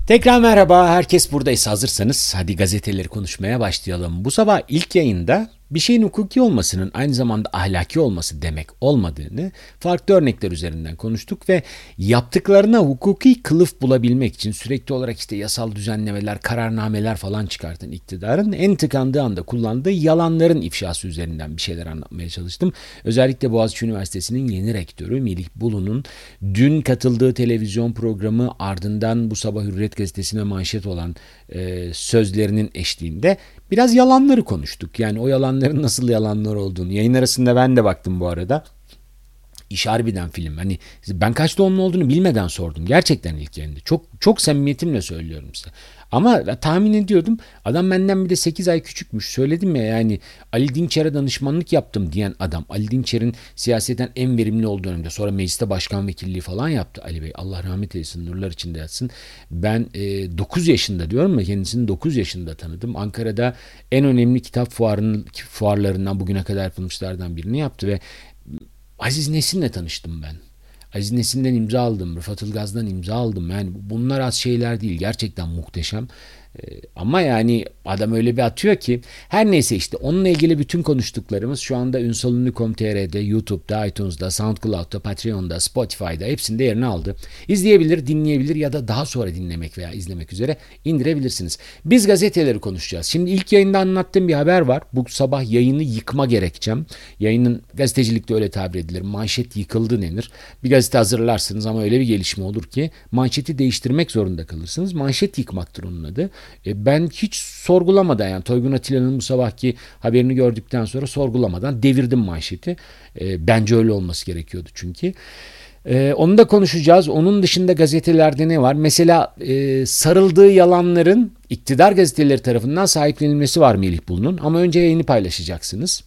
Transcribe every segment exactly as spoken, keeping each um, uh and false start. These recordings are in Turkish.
Tekrar merhaba, herkes buradaysa hazırsanız hadi gazeteleri konuşmaya başlayalım. Bu sabah ilk yayında bir şeyin hukuki olmasının aynı zamanda ahlaki olması demek olmadığını farklı örnekler üzerinden konuştuk ve yaptıklarına hukuki kılıf bulabilmek için sürekli olarak işte yasal düzenlemeler, kararnameler falan çıkartan iktidarın en tıkandığı anda kullandığı yalanların ifşası üzerinden bir şeyler anlatmaya çalıştım. Özellikle Boğaziçi Üniversitesi'nin yeni rektörü Melih Bulu'nun dün katıldığı televizyon programı ardından bu sabah Hürriyet Gazetesi'ne manşet olan e, sözlerinin eşliğinde biraz yalanları konuştuk. Yani o yalanların nasıl yalanlar olduğunu. Yayın arasında ben de baktım bu arada. İş harbiden film. Hani ben kaç doğumlu olduğunu bilmeden sordum. Gerçekten ilk yayında. Çok çok samimiyetimle söylüyorum size. Ama tahmin ediyordum. Adam benden bir de sekiz ay küçükmüş. Söyledim ya, yani Ali Dinçer'e danışmanlık yaptım diyen adam. Ali Dinçer'in siyaseten en verimli olduğu dönemde. Sonra mecliste başkan vekilliği falan yaptı Ali Bey. Allah rahmet eylesin, nurlar içinde yatsın. Ben e, dokuz yaşında diyorum ya, kendisini dokuz yaşında tanıdım. Ankara'da en önemli kitap fuarının, fuarlarından bugüne kadar yapılmışlardan birini yaptı ve Aziz Nesin'le tanıştım ben. Aziz Nesin'den imza aldım. Rıfat Ilgaz'dan imza aldım. Yani bunlar az şeyler değil. Gerçekten muhteşem. Ee, ama yani adam öyle bir atıyor ki. Her neyse, işte onunla ilgili bütün konuştuklarımız şu anda ünsalünlü nokta com nokta tr'de, YouTube'da, iTunes'da, SoundCloud'da, Patreon'da, Spotify'da hepsinde yerini aldı. İzleyebilir, dinleyebilir ya da daha sonra dinlemek veya izlemek üzere indirebilirsiniz. Biz gazeteleri konuşacağız. Şimdi ilk yayında anlattığım bir haber var. Bu sabah yayını yıkma gerekçem. Yayının gazetecilikte öyle tabir edilir. Manşet yıkıldı denir. Bir gazete hazırlarsınız ama öyle bir gelişme olur ki manşeti değiştirmek zorunda kalırsınız. Manşet yıkmaktır onun adı. E, ben hiç sorgulamadan, yani Toygun Atilla'nın bu sabahki haberini gördükten sonra sorgulamadan devirdim manşeti. E, bence öyle olması gerekiyordu çünkü. E, onu da konuşacağız. Onun dışında gazetelerde ne var? Mesela e, sarıldığı yalanların iktidar gazeteleri tarafından sahiplenilmesi var Melih Bulu'nun. Ama önce yayını paylaşacaksınız.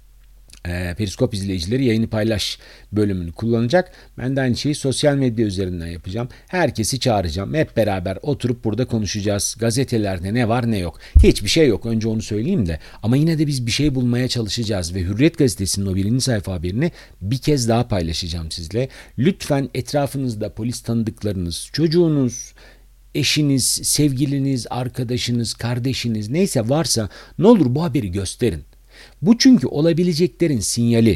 E, Periskop izleyicileri yayını paylaş bölümünü kullanacak. Ben de aynı şeyi sosyal medya üzerinden yapacağım. Herkesi çağıracağım. Hep beraber oturup burada konuşacağız. Gazetelerde ne var ne yok. Hiçbir şey yok. Önce onu söyleyeyim de. Ama yine de biz bir şey bulmaya çalışacağız. Ve Hürriyet Gazetesi'nin o birinci sayfa haberini bir kez daha paylaşacağım sizle. Lütfen etrafınızda polis tanıdıklarınız, çocuğunuz, eşiniz, sevgiliniz, arkadaşınız, kardeşiniz neyse varsa ne olur bu haberi gösterin. Bu çünkü olabileceklerin sinyali.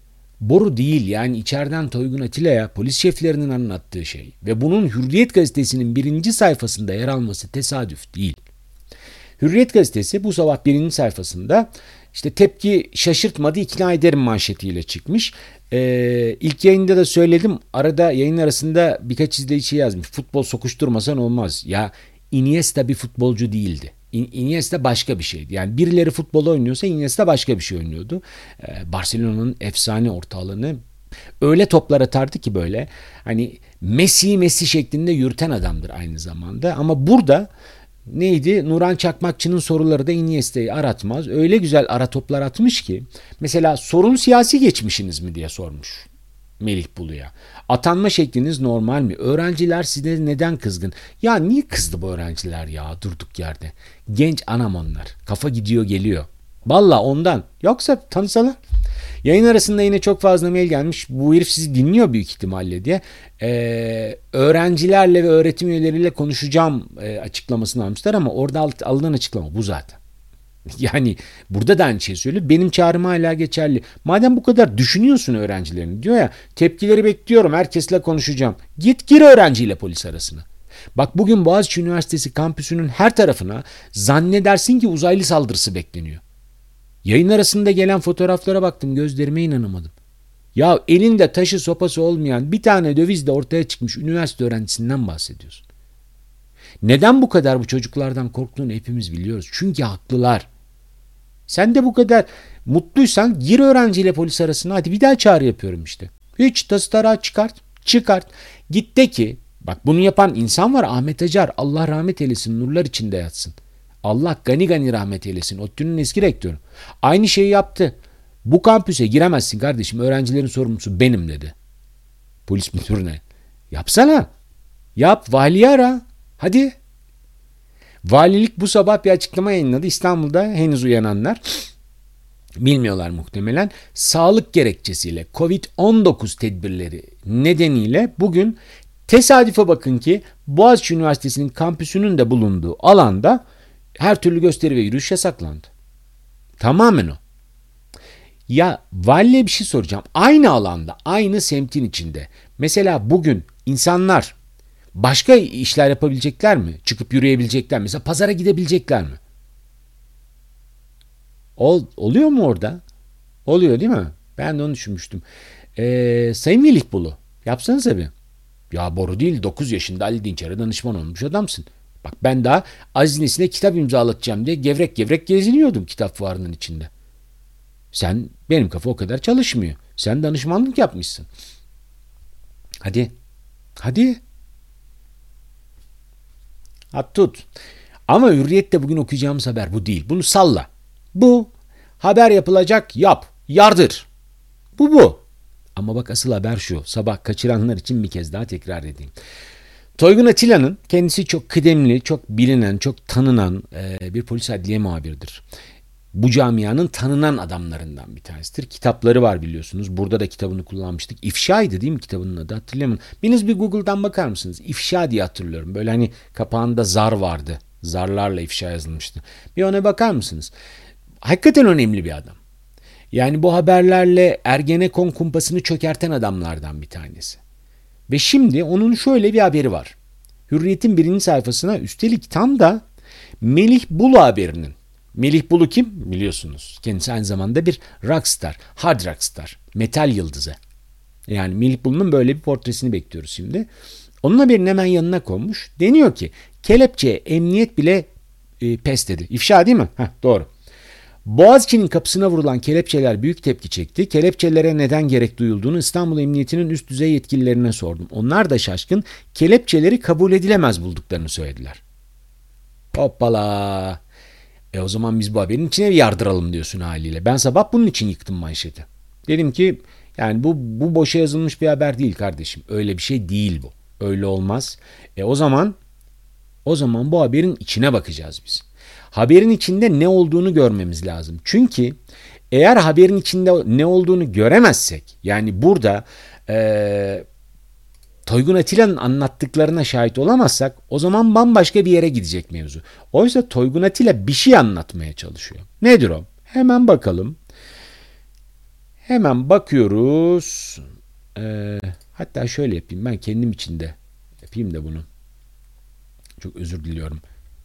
Boru değil, yani içeriden Toygun Atilla'ya polis şeflerinin anlattığı şey ve bunun Hürriyet Gazetesi'nin birinci sayfasında yer alması tesadüf değil. Hürriyet Gazetesi bu sabah birinci sayfasında işte tepki şaşırtmadı, ikna ederim manşetiyle çıkmış. Ee, ilk yayında da söyledim, arada yayın arasında birkaç izleyici yazmış. Futbol sokuşturmasan olmaz. Ya Iniesta bir futbolcu değildi. Iniesta başka bir şeydi. Yani birileri futbol oynuyorsa Iniesta başka bir şey oynuyordu. Ee, Barcelona'nın efsane orta alanı öyle toplar atardı ki böyle. Hani Messi Messi şeklinde yürüten adamdır aynı zamanda. Ama burada neydi? Nuran Çakmakçı'nın soruları da Iniesta'yı aratmaz. Öyle güzel ara toplar atmış ki. Mesela sorun siyasi geçmişiniz mi diye sormuş Melih Bulu'ya. Atanma şekliniz normal mi? Öğrenciler size neden kızgın? Ya niye kızdı bu öğrenciler ya durduk yerde? Genç anam onlar. Kafa gidiyor geliyor. Valla ondan. Yoksa tanısalar. Yayın arasında yine çok fazla mail gelmiş. Bu herif sizi dinliyor büyük ihtimalle diye. Ee, öğrencilerle ve öğretim üyeleriyle konuşacağım e, açıklamasını almışlar ama orada alınan açıklama bu zaten. Yani burada da aynı şey söylüyor. Benim çağrım hala geçerli. Madem bu kadar düşünüyorsun öğrencilerini, diyor ya, tepkileri bekliyorum, herkesle konuşacağım. Git gir öğrenciyle polis arasına. Bak bugün Boğaziçi Üniversitesi kampüsünün her tarafına zannedersin ki uzaylı saldırısı bekleniyor. Yayın arasında gelen fotoğraflara baktım, gözlerime inanamadım. Ya elinde taşı sopası olmayan bir tane dövizle ortaya çıkmış üniversite öğrencisinden bahsediyorsun. Neden bu kadar bu çocuklardan korktuğunu hepimiz biliyoruz. Çünkü haklılar. Sen de bu kadar mutluysan gir öğrenciyle polis arasına, hadi bir daha çağrı yapıyorum işte. Hiç tastara çıkart, çıkart. Git de ki, bak bunu yapan insan var, Ahmet Acar, Allah rahmet eylesin, nurlar içinde yatsın. Allah gani gani rahmet eylesin, ODTÜ'nün eski rektörü. Aynı şeyi yaptı. Bu kampüse giremezsin kardeşim, öğrencilerin sorumlusu benim dedi. Polis müdürüne. Yapsana. Yap, valiyi ara. Hadi. Valilik bu sabah bir açıklama yayınladı. İstanbul'da henüz uyananlar bilmiyorlar muhtemelen. Sağlık gerekçesiyle covid on dokuz tedbirleri nedeniyle bugün Tesadüfe bakın ki Boğaziçi Üniversitesi'nin kampüsünün de bulunduğu alanda her türlü gösteri ve yürüyüş yasaklandı. Tamamen o. Ya valiliğe bir şey soracağım. Aynı alanda, aynı semtin içinde. Mesela bugün insanlar başka işler yapabilecekler mi? Çıkıp yürüyebilecekler mi? Mesela pazara gidebilecekler mi? Ol, oluyor mu orada? Oluyor değil mi? Ben de onu düşünmüştüm. Ee, Sayın Melihbulu, yapsanıza bir. Ya boru değil, dokuz yaşında Ali Dinçer'e danışman olmuş adamsın. Bak ben daha Aziz Nesin'e kitap imzalatacağım diye gevrek gevrek geziniyordum kitap fuarının içinde. Sen, benim kafa o kadar çalışmıyor. Sen danışmanlık yapmışsın. Hadi. Hadi. At tut. Ama Hürriyet'te bugün okuyacağımız haber bu değil. Bunu salla. Bu haber yapılacak, yap. Yardır. Bu bu. Ama bak asıl haber şu. Sabah kaçıranlar için bir kez daha tekrar edeyim. Toygun Atilla'nın kendisi çok kıdemli, çok bilinen, çok tanınan e, bir polis adliye muhabiridir. Bu camianın tanınan adamlarından bir tanesidir. Kitapları var biliyorsunuz. Burada da kitabını kullanmıştık. İfşa'ydı değil mi kitabının adı? Hatırlayamıyorum. Biriniz bir Google'dan bakar mısınız? İfşa diye hatırlıyorum. Böyle hani kapağında zar vardı. Zarlarla ifşa yazılmıştı. Bir ona bakar mısınız? Hakikaten önemli bir adam. Yani bu haberlerle Ergenekon kumpasını çökerten adamlardan bir tanesi. Ve şimdi onun şöyle bir haberi var. Hürriyet'in birinci sayfasına üstelik tam da Melih Bulu haberinin. Melih Bulu kim? Biliyorsunuz. Kendisi aynı zamanda bir rockstar, hard rockstar, metal yıldızı. Yani Melih Bulu'nun böyle bir portresini bekliyoruz şimdi. Onun haberinin hemen yanına konmuş. Deniyor ki kelepçeye emniyet bile e, pes dedi. İfşa değil mi? Heh, doğru. Boğaziçi'nin kapısına vurulan kelepçeler büyük tepki çekti. Kelepçelere neden gerek duyulduğunu İstanbul Emniyeti'nin üst düzey yetkililerine sordum. Onlar da şaşkın, kelepçeleri kabul edilemez bulduklarını söylediler. Hoppala. E o zaman biz bu haberin içine yardıralım diyorsun haliyle. Ben sabah bunun için yıktım manşeti. Dedim ki yani bu, bu boşa yazılmış bir haber değil kardeşim. Öyle bir şey değil bu. Öyle olmaz. E o zaman o zaman bu haberin içine bakacağız biz. Haberin içinde ne olduğunu görmemiz lazım. Çünkü eğer haberin içinde ne olduğunu göremezsek, yani burada e, Toygun Atilla'nın anlattıklarına şahit olamazsak, o zaman bambaşka bir yere gidecek mevzu. Oysa Toygun Atilla bir şey anlatmaya çalışıyor. Nedir o? Hemen bakalım. Hemen bakıyoruz. E, hatta şöyle yapayım, ben kendim için de yapayım da bunu. Çok özür diliyorum.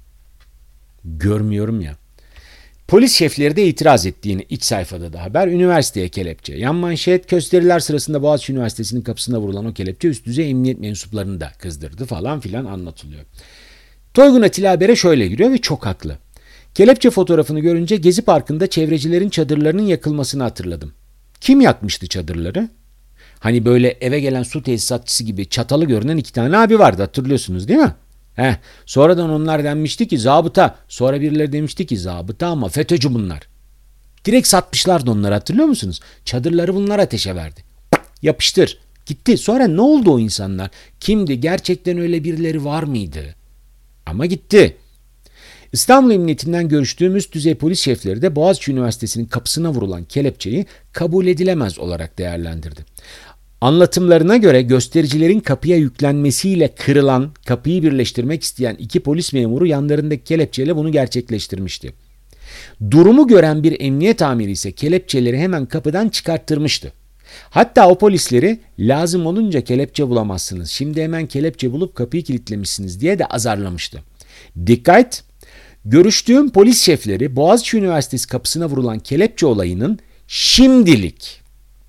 Görmüyorum ya. Polis şefleri de itiraz ettiğini iç sayfada da haber. Üniversiteye kelepçe. Yan manşet, gösteriler sırasında Boğaziçi Üniversitesi'nin kapısına vurulan o kelepçe üst düzey emniyet mensuplarını da kızdırdı falan filan anlatılıyor. Toygun Atilla habere şöyle giriyor ve çok haklı. Kelepçe fotoğrafını görünce Gezi Parkı'nda çevrecilerin çadırlarının yakılmasını hatırladım. Kim yakmıştı çadırları? Hani böyle eve gelen su tesisatçısı gibi çatalı görünen iki tane abi vardı, hatırlıyorsunuz değil mi? Heh, sonradan onlar denmişti ki zabıta. Sonra birileri demişti ki zabıta ama FETÖ'cü bunlar. Direkt satmışlardı onları, hatırlıyor musunuz? Çadırları bunlar ateşe verdi. Yapıştır. Gitti. Sonra ne oldu o insanlar? Kimdi? Gerçekten öyle birileri var mıydı? Ama gitti. İstanbul Emniyetinden görüştüğüm üst düzey polis şefleri de Boğaziçi Üniversitesi'nin kapısına vurulan kelepçeyi kabul edilemez olarak değerlendirdi. Anlatımlarına göre göstericilerin kapıya yüklenmesiyle kırılan, kapıyı birleştirmek isteyen iki polis memuru yanlarındaki kelepçeyle bunu gerçekleştirmişti. Durumu gören bir emniyet amiri ise kelepçeleri hemen kapıdan çıkarttırmıştı. Hatta o polisleri lazım olunca kelepçe bulamazsınız, şimdi hemen kelepçe bulup kapıyı kilitlemişsiniz diye de azarlamıştı. Dikkat! Görüştüğüm polis şefleri Boğaziçi Üniversitesi kapısına vurulan kelepçe olayının şimdilik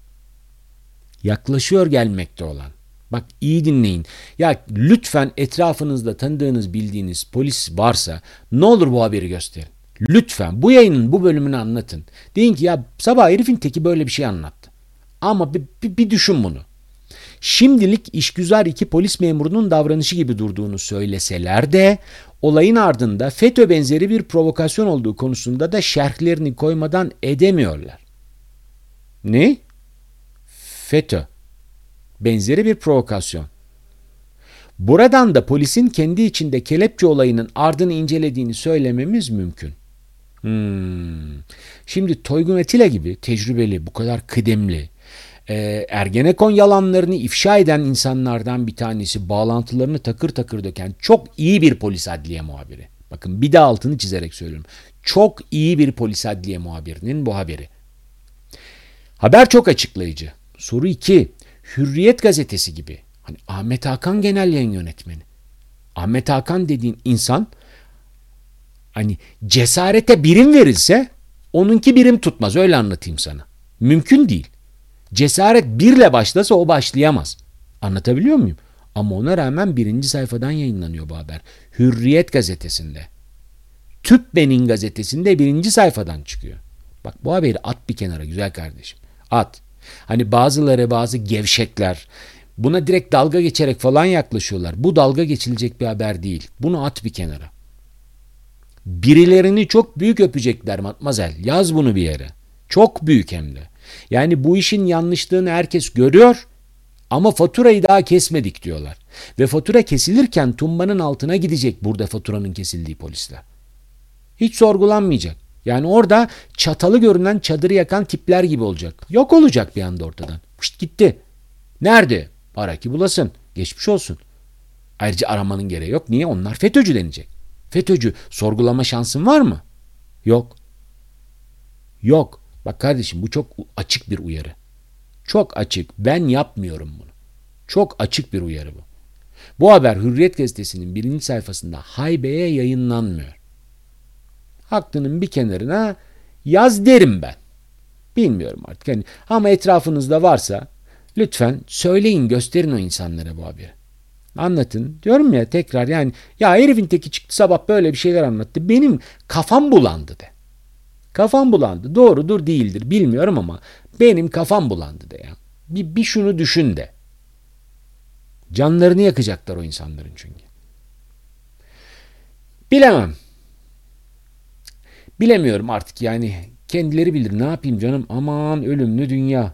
yaklaşıyor gelmekte olan. Bak iyi dinleyin. Ya lütfen etrafınızda tanıdığınız, bildiğiniz polis varsa ne olur bu haberi gösterin. Lütfen bu yayının bu bölümünü anlatın. Deyin ki ya sabah herifin teki böyle bir şey anlattı. Ama bir, bir, bir düşün bunu. Şimdilik işgüzar iki polis memurunun davranışı gibi durduğunu söyleseler de olayın ardında FETÖ benzeri bir provokasyon olduğu konusunda da şerhlerini koymadan edemiyorlar. Ne? FETÖ benzeri bir provokasyon. Buradan da polisin kendi içinde kelepçe olayının ardını incelediğini söylememiz mümkün. Hmm. Şimdi Toygun Atilla gibi tecrübeli, bu kadar kıdemli, Ee, Ergenekon yalanlarını ifşa eden insanlardan bir tanesi, bağlantılarını takır takır döken çok iyi bir polis adliye muhabiri. Bakın bir daha altını çizerek söylüyorum. Çok iyi bir polis adliye muhabirinin bu haberi. Haber çok açıklayıcı. Soru iki. Hürriyet gazetesi gibi. Hani Ahmet Hakan genel yayın yönetmeni. Ahmet Hakan dediğin insan hani cesarete birim verilse onunki birim tutmaz. Öyle anlatayım sana. Mümkün değil. Cesaret birle başlasa o başlayamaz. Anlatabiliyor muyum? Ama ona rağmen birinci sayfadan yayınlanıyor bu haber. Hürriyet gazetesinde. Tübben'in gazetesinde birinci sayfadan çıkıyor. Bak bu haberi at bir kenara güzel kardeşim. At. Hani bazıları bazı gevşekler buna direkt dalga geçerek falan yaklaşıyorlar. Bu dalga geçilecek bir haber değil. Bunu at bir kenara. Birilerini çok büyük öpecekler matmazel. Yaz bunu bir yere. Çok büyük hem de. Yani bu işin yanlışlığını herkes görüyor ama faturayı daha kesmedik diyorlar. Ve fatura kesilirken tumbanın altına gidecek burada faturanın kesildiği polisler. Hiç sorgulanmayacak. Yani orada çatalı görünen çadırı yakan tipler gibi olacak. Yok olacak bir anda ortadan. Pışt gitti. Nerede? Ara ki bulasın. Geçmiş olsun. Ayrıca aramanın gereği yok. Niye? Onlar FETÖ'cü denecek. FETÖ'cü sorgulama şansın var mı? Yok. Yok. Bak kardeşim bu çok açık bir uyarı. Çok açık. Ben yapmıyorum bunu. Çok açık bir uyarı bu. Bu haber Hürriyet gazetesinin birinci sayfasında haybeye yayınlanmıyor. Aklının bir kenarına yaz derim ben. Bilmiyorum artık. Yani, ama etrafınızda varsa lütfen söyleyin, gösterin o insanlara bu haberi. Anlatın. Diyorum ya tekrar yani ya herifin teki çıktı sabah böyle bir şeyler anlattı. Benim kafam bulandı de. Kafam bulandı. Doğrudur değildir bilmiyorum ama benim kafam bulandı de ya. Bir, bir şunu düşün de. Canlarını yakacaklar o insanların çünkü. Bilemem. Bilemiyorum artık yani. Kendileri bilir. Ne yapayım canım? Aman ölümlü dünya.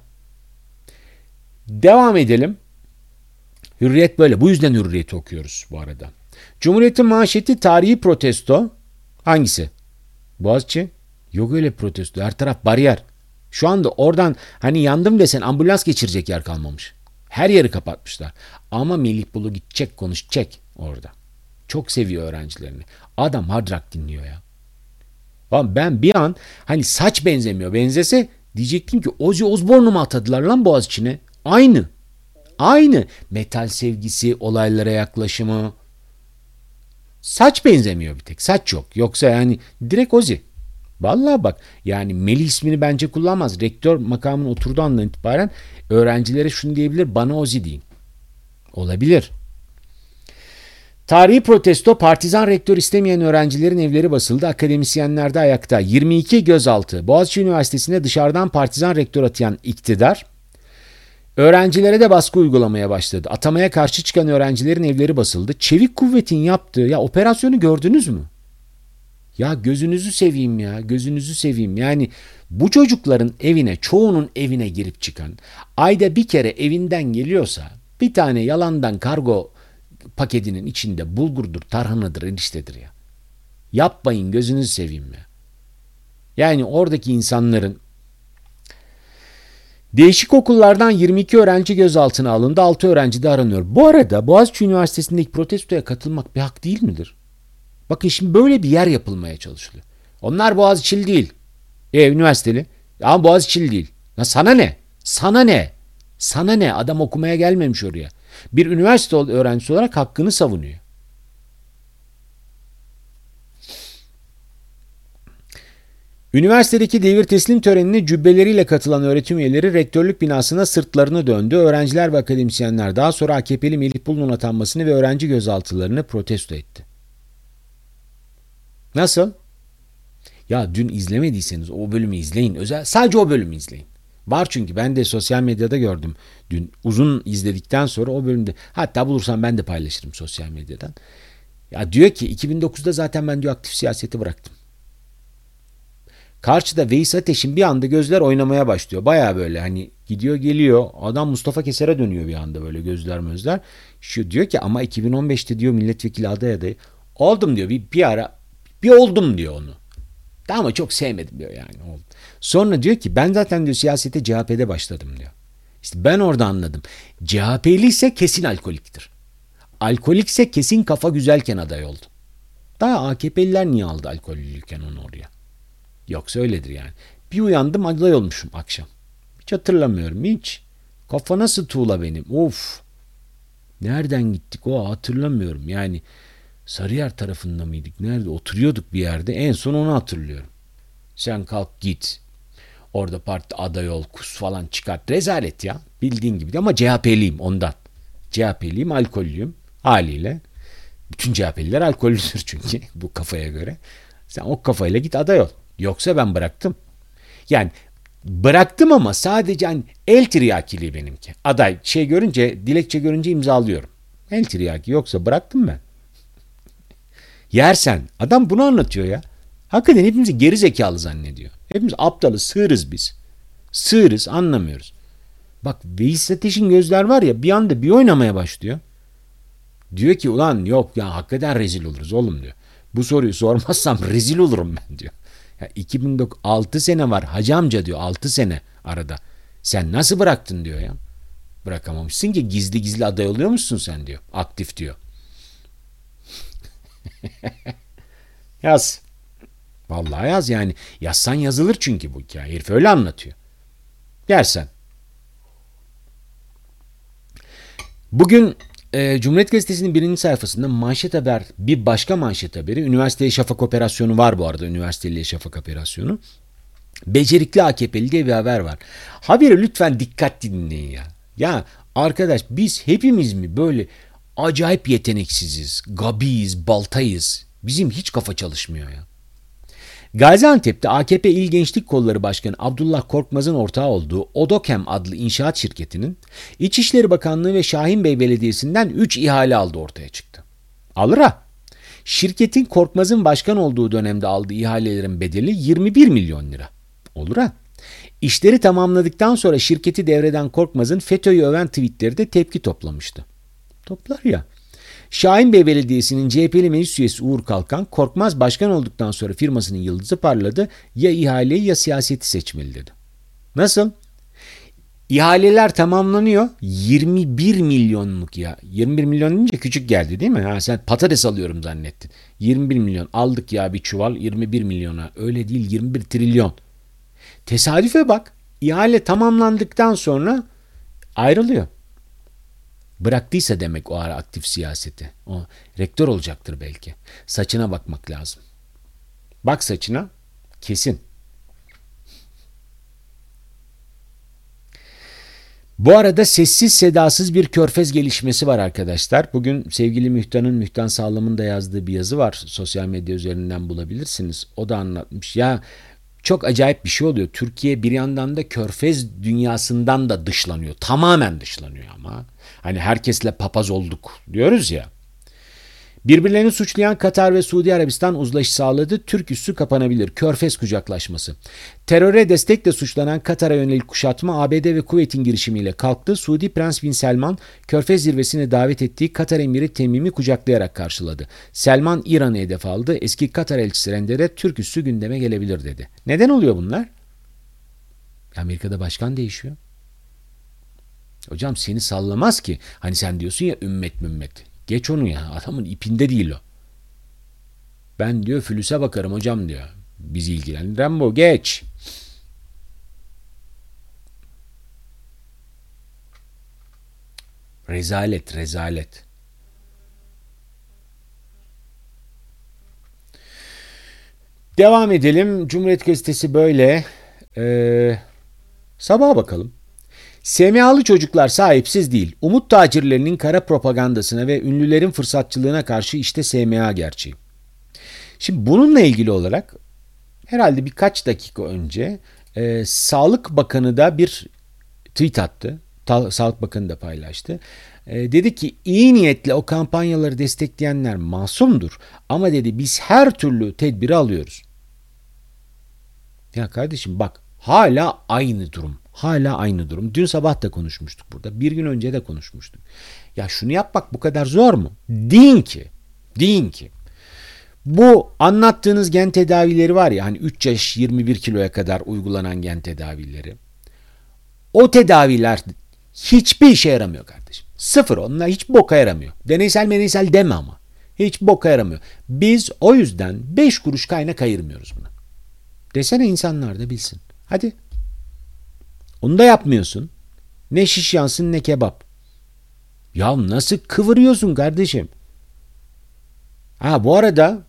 Devam edelim. Hürriyet böyle. Bu yüzden Hürriyet'i okuyoruz bu arada. Cumhuriyet'in manşeti tarihi protesto. Hangisi? Boğaziçi? Yok öyle protesto. Her taraf bariyer. Şu anda oradan hani yandım desen ambulans geçirecek yer kalmamış. Her yeri kapatmışlar. Ama Melih Bulu gidecek konuşacak orada. Çok seviyor öğrencilerini. Adam hard rock dinliyor ya. Ben bir an hani saç benzemiyor. Benzese diyecektim ki Ozzy Osbourne'u mu atadılar lan Boğaziçi'ne? Aynı. Aynı. Metal sevgisi, olaylara yaklaşımı. Saç benzemiyor bir tek. Saç yok. Yoksa yani direkt Ozzy. Vallahi bak yani Melih ismini bence kullanmaz. Rektör makamına oturduğu andan itibaren öğrencilere şunu diyebilir. Bana Ozzy deyin. Olabilir. Tarihi protesto, partizan rektör istemeyen öğrencilerin evleri basıldı, akademisyenler de ayakta. yirmi iki gözaltı. Boğaziçi Üniversitesi'ne dışarıdan partizan rektör atayan iktidar, öğrencilere de baskı uygulamaya başladı. Atamaya karşı çıkan öğrencilerin evleri basıldı. Çevik kuvvetin yaptığı, ya operasyonu gördünüz mü? Ya gözünüzü seveyim ya, gözünüzü seveyim. Yani bu çocukların evine, çoğunun evine girip çıkan, ayda bir kere evinden geliyorsa, bir tane yalandan kargo paketinin içinde bulgurdur, tarhanadır, eriştedir ya. Yapmayın gözünüzü seveyim ya. Yani oradaki insanların değişik okullardan yirmi iki öğrenci gözaltına alındı, altı öğrenci de aranıyor. Bu arada Boğaziçi Üniversitesi'ndeki protestoya katılmak bir hak değil midir? Bakın şimdi böyle bir yer yapılmaya çalışılıyor. Onlar Boğaziçi'li değil. E üniversiteli. Ama Boğaziçi'li değil. Ya sana ne? Sana ne? Sana ne? Adam okumaya gelmemiş oraya. Bir üniversite öğrencisi olarak hakkını savunuyor. Üniversitedeki devir teslim törenine cübbeleriyle katılan öğretim üyeleri rektörlük binasına sırtlarını döndü. Öğrenciler ve akademisyenler daha sonra A K P'li Melih Bulu'nun atanmasını ve öğrenci gözaltılarını protesto etti. Nasıl? Ya dün izlemediyseniz o bölümü izleyin. Özel, sadece o bölümü izleyin. Var çünkü ben de sosyal medyada gördüm. Dün uzun izledikten sonra o bölümde, hatta bulursam ben de paylaşırım sosyal medyadan. Ya diyor ki iki bin dokuzda zaten ben diyor aktif siyaseti bıraktım. Karşıda Veys Ateş'in bir anda gözler oynamaya başlıyor. Baya böyle hani gidiyor geliyor. Adam Mustafa Keser'e dönüyor bir anda böyle gözler mözler. Şu diyor ki ama iki bin on beşte diyor milletvekili aday adayı. Oldum diyor bir, bir ara bir oldum diyor onu. Ama çok sevmedim diyor yani. Sonra diyor ki ben zaten diyor siyasete C H P'de başladım diyor. İşte ben orada anladım. C H P'li ise kesin alkoliktir. Alkolikse kesin kafa güzelken aday oldu. Daha A K P'liler niye aldı alkollüyken onu oraya? Yoksa öyledir yani. Bir uyandım aday olmuşum akşam. Hiç hatırlamıyorum hiç. Kafa nasıl tuğla benim? Of. Nereden gittik o hatırlamıyorum. Yani Sarıyer tarafında mıydık? Nerede? Oturuyorduk bir yerde. En son onu hatırlıyorum. Sen kalk git. Orada parti aday ol, kus falan çıkart. Rezalet ya. Bildiğin gibi. Ama C H P'liyim ondan. C H P'liyim, alkollüyüm haliyle. Bütün C H P'liler alkollüdür çünkü bu kafaya göre. Sen o kafayla git aday ol. Yoksa ben bıraktım. Yani bıraktım ama sadece hani el tiryakiliği benimki. Aday şey görünce, dilekçe görünce imzalıyorum. El tiryaki yoksa bıraktım ben. Yersen. Adam bunu anlatıyor ya. Hakikaten hepimizi geri zekalı zannediyor. Hepimiz aptalız, sığırız biz. Sığırız, anlamıyoruz. Bak Veys Ateş'in gözler var ya bir anda bir oynamaya başlıyor. Diyor ki ulan yok ya hakikaten rezil oluruz oğlum diyor. Bu soruyu sormazsam rezil olurum ben diyor. Ya iki bin altı sene var hacı amca diyor altı sene arada. Sen nasıl bıraktın diyor ya. Bırakamamışsın ki gizli gizli aday oluyor musun sen diyor. Aktif diyor. Yaz. Vallahi yaz yani. Yazsan yazılır çünkü bu hikaye. Herif öyle anlatıyor. Yersen. Bugün e, Cumhuriyet Gazetesi'nin birinci sayfasında manşet haber, bir başka manşet haberi. Üniversiteye şafak operasyonu var bu arada. Üniversiteliye şafak operasyonu. Becerikli A K P'li diye bir haber var. Haberi lütfen dikkat dinleyin ya. Ya arkadaş biz hepimiz mi böyle acayip yeteneksiziz, gabiyiz, baltayız. Bizim hiç kafa çalışmıyor ya. Gaziantep'te A K P İl Gençlik Kolları Başkanı Abdullah Korkmaz'ın ortağı olduğu Odokem adlı inşaat şirketinin İçişleri Bakanlığı ve Şahinbey Belediyesi'nden üç ihale aldığı ortaya çıktı. Alır ha. Şirketin Korkmaz'ın başkan olduğu dönemde aldığı ihalelerin bedeli yirmi bir milyon lira. Olur ha. İşleri tamamladıktan sonra şirketi devreden Korkmaz'ın FETÖ'yü öven tweetleri de tepki toplamıştı. Toplar ya. Şahinbey Belediyesi'nin C H P'li meclis üyesi Uğur Kalkan, Korkmaz başkan olduktan sonra firmasının yıldızı parladı, ya ihaleyi ya siyaseti seçmeli dedi. Nasıl? İhaleler tamamlanıyor, yirmi bir milyonluk ya. yirmi bir milyon deyince küçük geldi değil mi? Ha, sen patates alıyorum zannettin. yirmi bir milyon aldık ya bir çuval yirmi bir milyona. Öyle değil yirmi bir trilyon. Tesadüfe bak. İhale tamamlandıktan sonra ayrılıyor. Bıraktıysa demek o ara aktif siyaseti. O rektör olacaktır belki. Saçına bakmak lazım. Bak saçına kesin. Bu arada sessiz sedasız bir körfez gelişmesi var arkadaşlar. Bugün sevgili Mühtan'ın Mühtan Sağlam'ın da yazdığı bir yazı var. Sosyal medya üzerinden bulabilirsiniz. O da anlatmış. Ya çok acayip bir şey oluyor. Türkiye bir yandan da körfez dünyasından da dışlanıyor. Tamamen dışlanıyor ama. Hani herkesle papaz olduk diyoruz ya. Birbirlerini suçlayan Katar ve Suudi Arabistan uzlaşı sağladı. Türk üssü kapanabilir. Körfez kucaklaşması. Teröre destekle suçlanan Katar'a yönelik kuşatma A B D ve Kuveyt'in girişimiyle kalktı. Suudi Prens Bin Selman, Körfez zirvesine davet ettiği Katar Emiri Temim'i kucaklayarak karşıladı. Selman İran'ı hedef aldı. Eski Katar elçisi Render'e Türk üssü gündeme gelebilir dedi. Neden oluyor bunlar? Amerika'da başkan değişiyor. Hocam seni sallamaz ki. Hani sen diyorsun ya ümmet mümmet. Geç onu ya. Adamın ipinde değil o. Ben diyor flüse bakarım hocam diyor. Bizi ilgilendiren bu. Geç. Rezalet, rezalet. Devam edelim. Cumhuriyet Gazetesi böyle. Ee, sabaha bakalım. S M A'lı çocuklar sahipsiz değil. Umut tacirlerinin kara propagandasına ve ünlülerin fırsatçılığına karşı işte S M A gerçeği. Şimdi bununla ilgili olarak herhalde birkaç dakika önce e, Sağlık Bakanı da bir tweet attı. Ta, Sağlık Bakanı da paylaştı. E, dedi ki iyi niyetle o kampanyaları destekleyenler masumdur. Ama dedi biz her türlü tedbiri alıyoruz. Ya kardeşim bak hala aynı durum. Hala aynı durum. Dün sabah da konuşmuştuk burada. Bir gün önce de konuşmuştuk. Ya şunu yapmak bu kadar zor mu? Deyin ki. Deyin ki. Bu anlattığınız gen tedavileri var ya hani üç yaş yirmi bir kiloya kadar uygulanan gen tedavileri. O tedaviler Hiçbir işe yaramıyor kardeşim. Sıfır. Onlar hiç boka yaramıyor. Deneysel meneysel deme ama. Hiç boka yaramıyor. Biz o yüzden beş kuruş kaynak ayırmıyoruz buna. Desene, insanlar da bilsin. Hadi. Onu da yapmıyorsun. Ne şiş yansın ne kebap. Ya nasıl kıvırıyorsun kardeşim? Ha, bu arada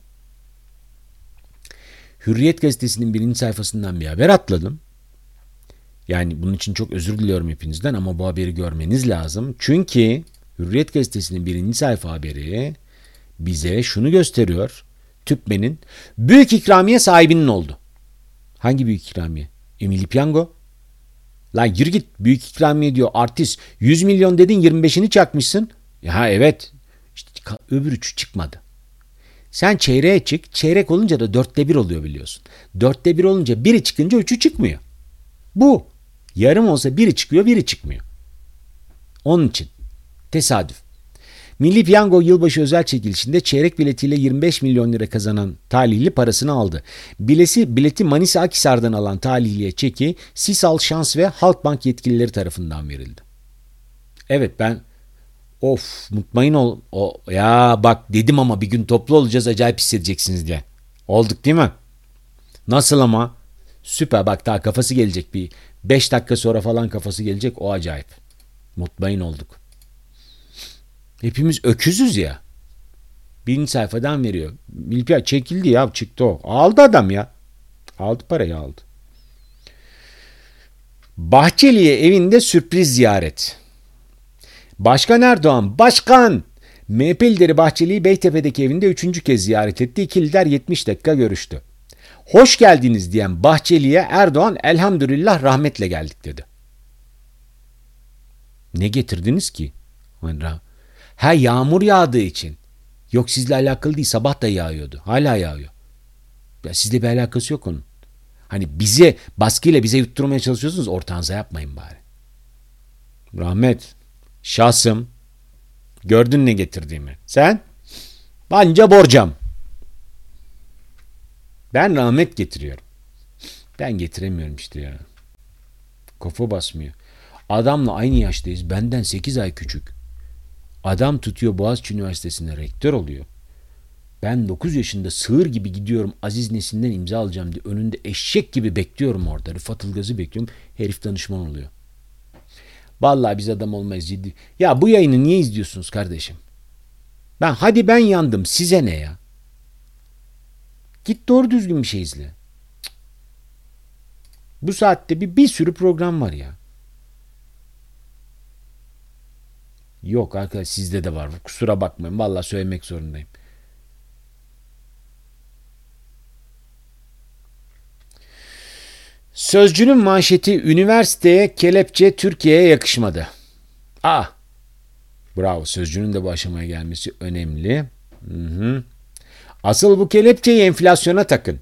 Hürriyet gazetesinin birinci sayfasından bir haber atladım. Yani bunun için çok özür diliyorum hepinizden ama bu haberi görmeniz lazım. Çünkü Hürriyet gazetesinin birinci sayfa haberi bize şunu gösteriyor. TÜPME'nin büyük ikramiye sahibinin oldu. Hangi büyük ikramiye? E, Milli Piyango. Lan yürü git, büyük ikramiye diyor artist. yüz milyon dedin, yirmi beşini çakmışsın. Ya evet. İşte öbür üçü çıkmadı. Sen çeyreğe çık. Çeyrek olunca da dörtte bir oluyor biliyorsun. Dörtte bir olunca biri çıkınca üçü çıkmıyor. Bu. Yarım olsa biri çıkıyor, biri çıkmıyor. Onun için. Tesadüf. Milli Piyango yılbaşı özel çekilişinde çeyrek biletiyle yirmi beş milyon lira kazanan talihli parasını aldı. Bilesi, bileti Manisa Akhisar'dan alan talihliye çeki Sisal Şans ve Halkbank yetkilileri tarafından verildi. Evet, ben of mutmain ol. O, ya bak dedim ama bir gün toplu olacağız, acayip hissedeceksiniz diye. Olduk değil mi? Nasıl ama? Süper, bak daha kafası gelecek bir beş dakika sonra falan kafası gelecek, o acayip. Mutmain olduk. Hepimiz öküzüz ya. Birinci sayfadan veriyor. Milpiya çekildi ya, çıktı o. Aldı adam ya. Aldı parayı, aldı. Bahçeli'ye evinde sürpriz ziyaret. Başkan Erdoğan, başkan! M H P lideri Bahçeli'yi Beytepe'deki evinde üçüncü kez ziyaret etti. İki lider yetmiş dakika görüştü. Hoş geldiniz diyen Bahçeli'ye Erdoğan elhamdülillah rahmetle geldik dedi. Ne getirdiniz ki? Ha, yağmur yağdığı için. Yok, sizle alakalı değil, sabah da yağıyordu. Hala yağıyor. Ya sizle bir alakası yok onun. Hani bize baskıyla bize yutturmaya çalışıyorsunuz, ortağınıza yapmayın bari. Rahmet, şahsım, gördün ne getirdiğimi. Sen? Banca borcam. Ben rahmet getiriyorum. Ben getiremiyorum işte ya. Kafa basmıyor. Adamla aynı yaştayız. Benden sekiz ay küçük. Adam tutuyor Boğaziçi Üniversitesi'nde rektör oluyor. Ben dokuz yaşında sığır gibi gidiyorum, Aziz Nesin'den imza alacağım diye önünde eşek gibi bekliyorum orada. Rıfat Ilgaz'ı bekliyorum. Herif danışman oluyor. Vallahi biz adam olmayız ciddi. Ya bu yayını niye izliyorsunuz kardeşim? Ben hadi ben yandım, size ne ya? Git doğru düzgün bir şey izle. Cık. Bu saatte bir, bir sürü program var ya. Yok arkadaş, sizde de var. Kusura bakmayın. Vallahi söylemek zorundayım. Sözcünün manşeti üniversiteye kelepçe Türkiye'ye yakışmadı. Ah. Bravo, Sözcünün de bu aşamaya gelmesi önemli. Hı hı. Asıl bu kelepçeyi enflasyona takın.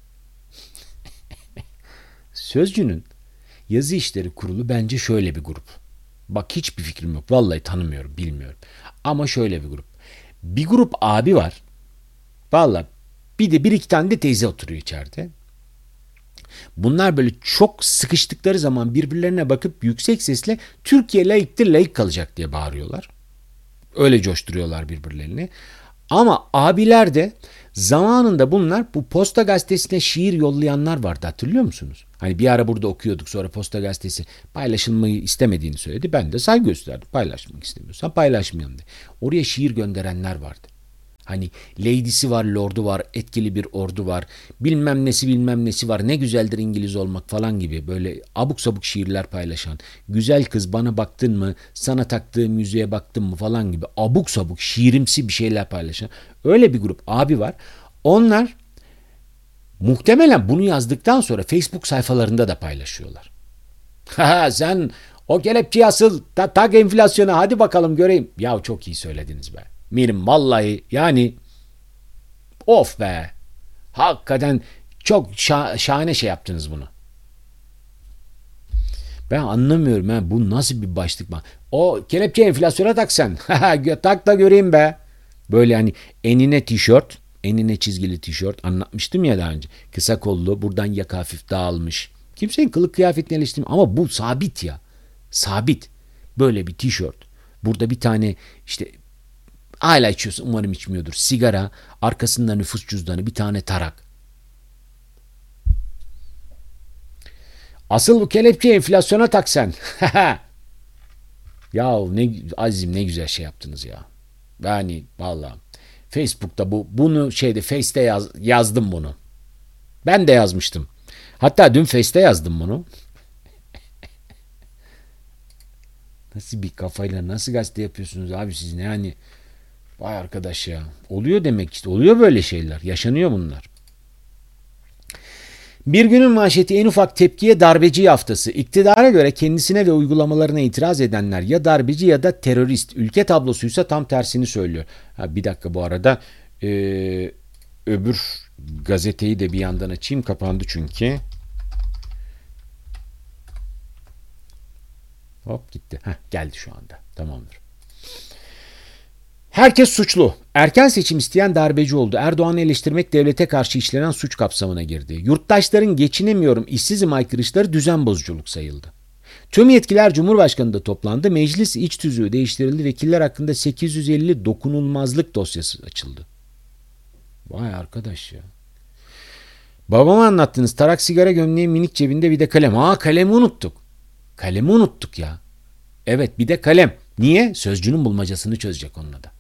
Sözcünün yazı işleri kurulu bence şöyle bir grup. Bak hiçbir fikrim yok. Vallahi tanımıyorum, bilmiyorum. Ama şöyle bir grup. Bir grup abi var. Vallahi bir de bir iki tane de teyze oturuyor içeride. Bunlar böyle çok sıkıştıkları zaman birbirlerine bakıp yüksek sesle Türkiye layıktır, layık kalacak diye bağırıyorlar. Öyle coşturuyorlar birbirlerini. Ama abiler de zamanında bunlar bu Posta Gazetesi'ne şiir yollayanlar vardı, hatırlıyor musunuz? Hani bir ara burada okuyorduk, sonra Posta Gazetesi paylaşılmayı istemediğini söyledi. Ben de saygı gösterdim. Paylaşmak istemiyorsan paylaşmayalım diye. Oraya şiir gönderenler vardı. Hani lady'si var, lord'u var, etkili bir ordu var, bilmem nesi bilmem nesi var, ne güzeldir İngiliz olmak falan gibi böyle abuk sabuk şiirler paylaşan, güzel kız bana baktın mı, sana taktığım müziğe baktın mı falan gibi abuk sabuk şiirimsi bir şeyler paylaşan öyle bir grup abi var. Onlar muhtemelen bunu yazdıktan sonra Facebook sayfalarında da paylaşıyorlar. Ha sen o kelepçeyi asıl ta, tak enflasyona, hadi bakalım göreyim. Ya çok iyi söylediniz be. Mirim vallahi yani of be. Hakikaten çok şah, şahane şey yaptınız bunu. Ben anlamıyorum ha, bu nasıl bir başlık mı? O kelepçe enflasyona tak sen. Tak da göreyim be. Böyle hani enine tişört, enine çizgili tişört, anlatmıştım ya daha önce. Kısa kollu, buradan yaka hafif dağılmış. Kimsenin kılık kıyafetini eleştirmiyor ama bu sabit ya. Sabit. Böyle bir tişört. Burada bir tane işte hala içiyorsun, umarım içmiyordur. Sigara, arkasında nüfus cüzdanı, bir tane tarak. Asıl bu kelepçeyi enflasyona tak sen. Ya ne azim, ne güzel şey yaptınız ya. Yani vallahi Facebook'ta bu bunu şeyde Face'te yaz, yazdım bunu. Ben de yazmıştım. Hatta dün Face'te yazdım bunu. Nasıl bir kafayla nasıl gazete yapıyorsunuz abi siz, ne yani? Vay arkadaş ya. Oluyor demek işte. Oluyor böyle şeyler. Yaşanıyor bunlar. Bir günün manşeti en ufak tepkiye darbeci yaftası. İktidara göre kendisine ve uygulamalarına itiraz edenler ya darbeci ya da terörist. Ülke tablosuysa tam tersini söylüyor. Ha, bir dakika bu arada ee, öbür gazeteyi de bir yandan açayım. Kapandı çünkü. Hop gitti. Heh, geldi şu anda. Tamamdır. Herkes suçlu. Erken seçim isteyen darbeci oldu. Erdoğan'ı eleştirmek devlete karşı işlenen suç kapsamına girdi. Yurttaşların geçinemiyorum, işsizim aykırışları düzen bozuculuk sayıldı. Tüm yetkiler Cumhurbaşkanı'nda toplandı. Meclis iç tüzüğü değiştirildi. Vekiller hakkında sekiz yüz elli dokunulmazlık dosyası açıldı. Vay arkadaş ya. Babama anlattınız. Tarak, sigara, gömleğin minik cebinde, bir de kalem. Aa, kalemi unuttuk. Kalemi unuttuk ya. Evet, bir de kalem. Niye? Sözcünün bulmacasını çözecek onunla da.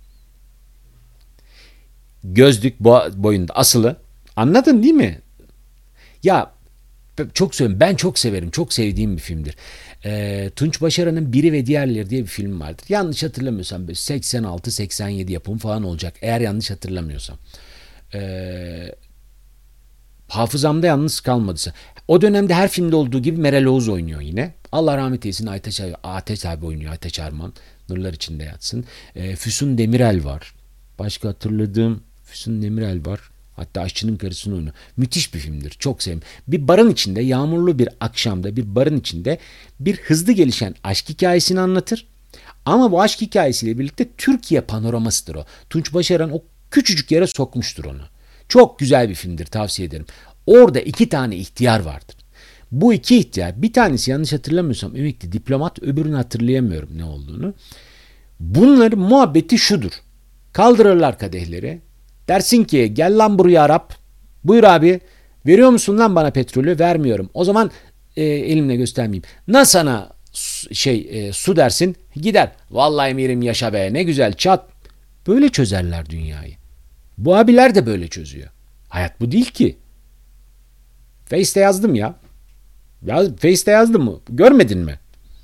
Gözlük boyunda asılı. Anladın değil mi? Ya çok severim. Ben çok severim. Çok sevdiğim bir filmdir. Ee, Tunç Başaran'ın Biri ve Diğerleri diye bir film vardır. Yanlış hatırlamıyorsam seksen altı seksen yedi yapım falan olacak. Eğer yanlış hatırlamıyorsam. Ee, hafızamda yalnız kalmadıysa. O dönemde her filmde olduğu gibi Meral Oğuz oynuyor yine. Allah rahmet eylesin, Aytaç abi, Ateş abi oynuyor. Aytaç Arman. Nurlar içinde yatsın. Ee, Füsun Demirel var. Başka hatırladığım Füsun Demirel var. Hatta Aşçının Karısı'nı oynuyor. Müthiş bir filmdir. Çok sevdim. Bir barın içinde, yağmurlu bir akşamda bir barın içinde bir hızlı gelişen aşk hikayesini anlatır. Ama bu aşk hikayesiyle birlikte Türkiye panoramasıdır o. Tunç Başaran o küçücük yere sokmuştur onu. Çok güzel bir filmdir, tavsiye ederim. Orada iki tane ihtiyar vardır. Bu iki ihtiyar, bir tanesi yanlış hatırlamıyorsam emekli diplomat, öbürünü hatırlayamıyorum ne olduğunu. Bunların muhabbeti şudur. Kaldırırlar kadehleri. Dersin ki gel lan buraya Arap. Buyur abi. Veriyor musun lan bana petrolü? Vermiyorum. O zaman e, elimle göstermeyeyim. Na sana şey e, su dersin. Gider. Vallahi emirim yaşa be, ne güzel çat. Böyle çözerler dünyayı. Bu abiler de böyle çözüyor. Hayat bu değil ki. Face'te yazdım ya. Ya Face'te yazdım mı? Görmedin mi?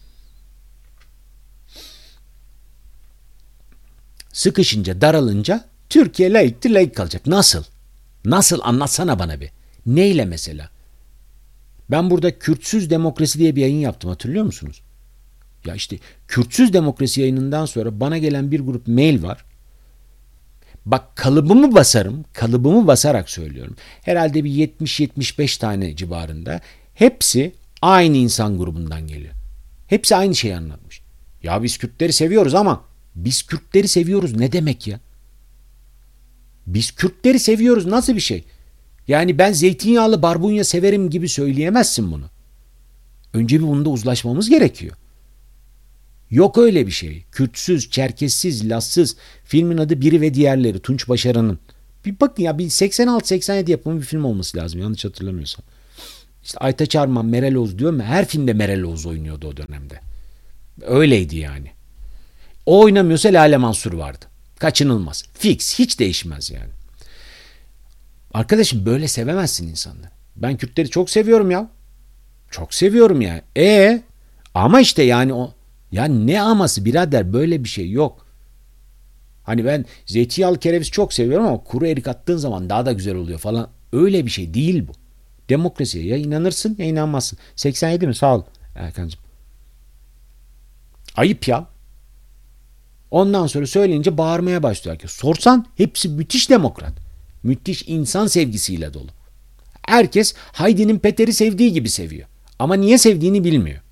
Sıkışınca, daralınca Türkiye layıktır, layık kalacak. Nasıl? Nasıl? Anlatsana bana bir. Neyle mesela? Ben burada Kürtsüz Demokrasi diye bir yayın yaptım, hatırlıyor musunuz? Ya işte Kürtsüz Demokrasi yayınından sonra bana gelen bir grup mail var. Bak kalıbımı basarım, kalıbımı basarak söylüyorum. Herhalde bir yetmiş yetmiş beş tane civarında. Hepsi aynı insan grubundan geliyor. Hepsi aynı şeyi anlatmış. Ya biz Kürtleri seviyoruz ama biz Kürtleri seviyoruz ne demek ya? Biz Kürtleri seviyoruz nasıl bir şey? Yani ben zeytinyağlı barbunya severim gibi söyleyemezsin bunu. Önce bir bunda uzlaşmamız gerekiyor. Yok öyle bir şey. Kürtsüz, Çerkessiz, Lassız. Filmin adı Biri ve Diğerleri. Tunç Başaran'ın. Bir bakın ya, bir seksen altı seksen yedi yapımı bir film olması lazım yanlış hatırlamıyorsam. İşte Aytaç Arman, Meral Oğuz diyorum ya, her filmde Meral Oğuz oynuyordu o dönemde. Öyleydi yani. O oynamıyorsa Lale Mansur vardı. Kaçınılmaz. Fix. Hiç değişmez yani. Arkadaşım böyle sevemezsin insanları. Ben Kürtleri çok seviyorum ya. Çok seviyorum yani. E ama işte yani o, ya ne aması birader, böyle bir şey yok. Hani ben zeytinyağlı kereviz çok seviyorum ama kuru erik attığın zaman daha da güzel oluyor falan. Öyle bir şey değil bu. Demokrasiye ya inanırsın ya inanmazsın. seksen yedi mi? Sağ ol Erkan'cığım. Ayıp ya. Ondan sonra söyleyince bağırmaya başlıyor herkes. Sorsan hepsi müthiş demokrat. Müthiş insan sevgisiyle dolu. Herkes Haydi'nin Peter'i sevdiği gibi seviyor. Ama niye sevdiğini bilmiyor.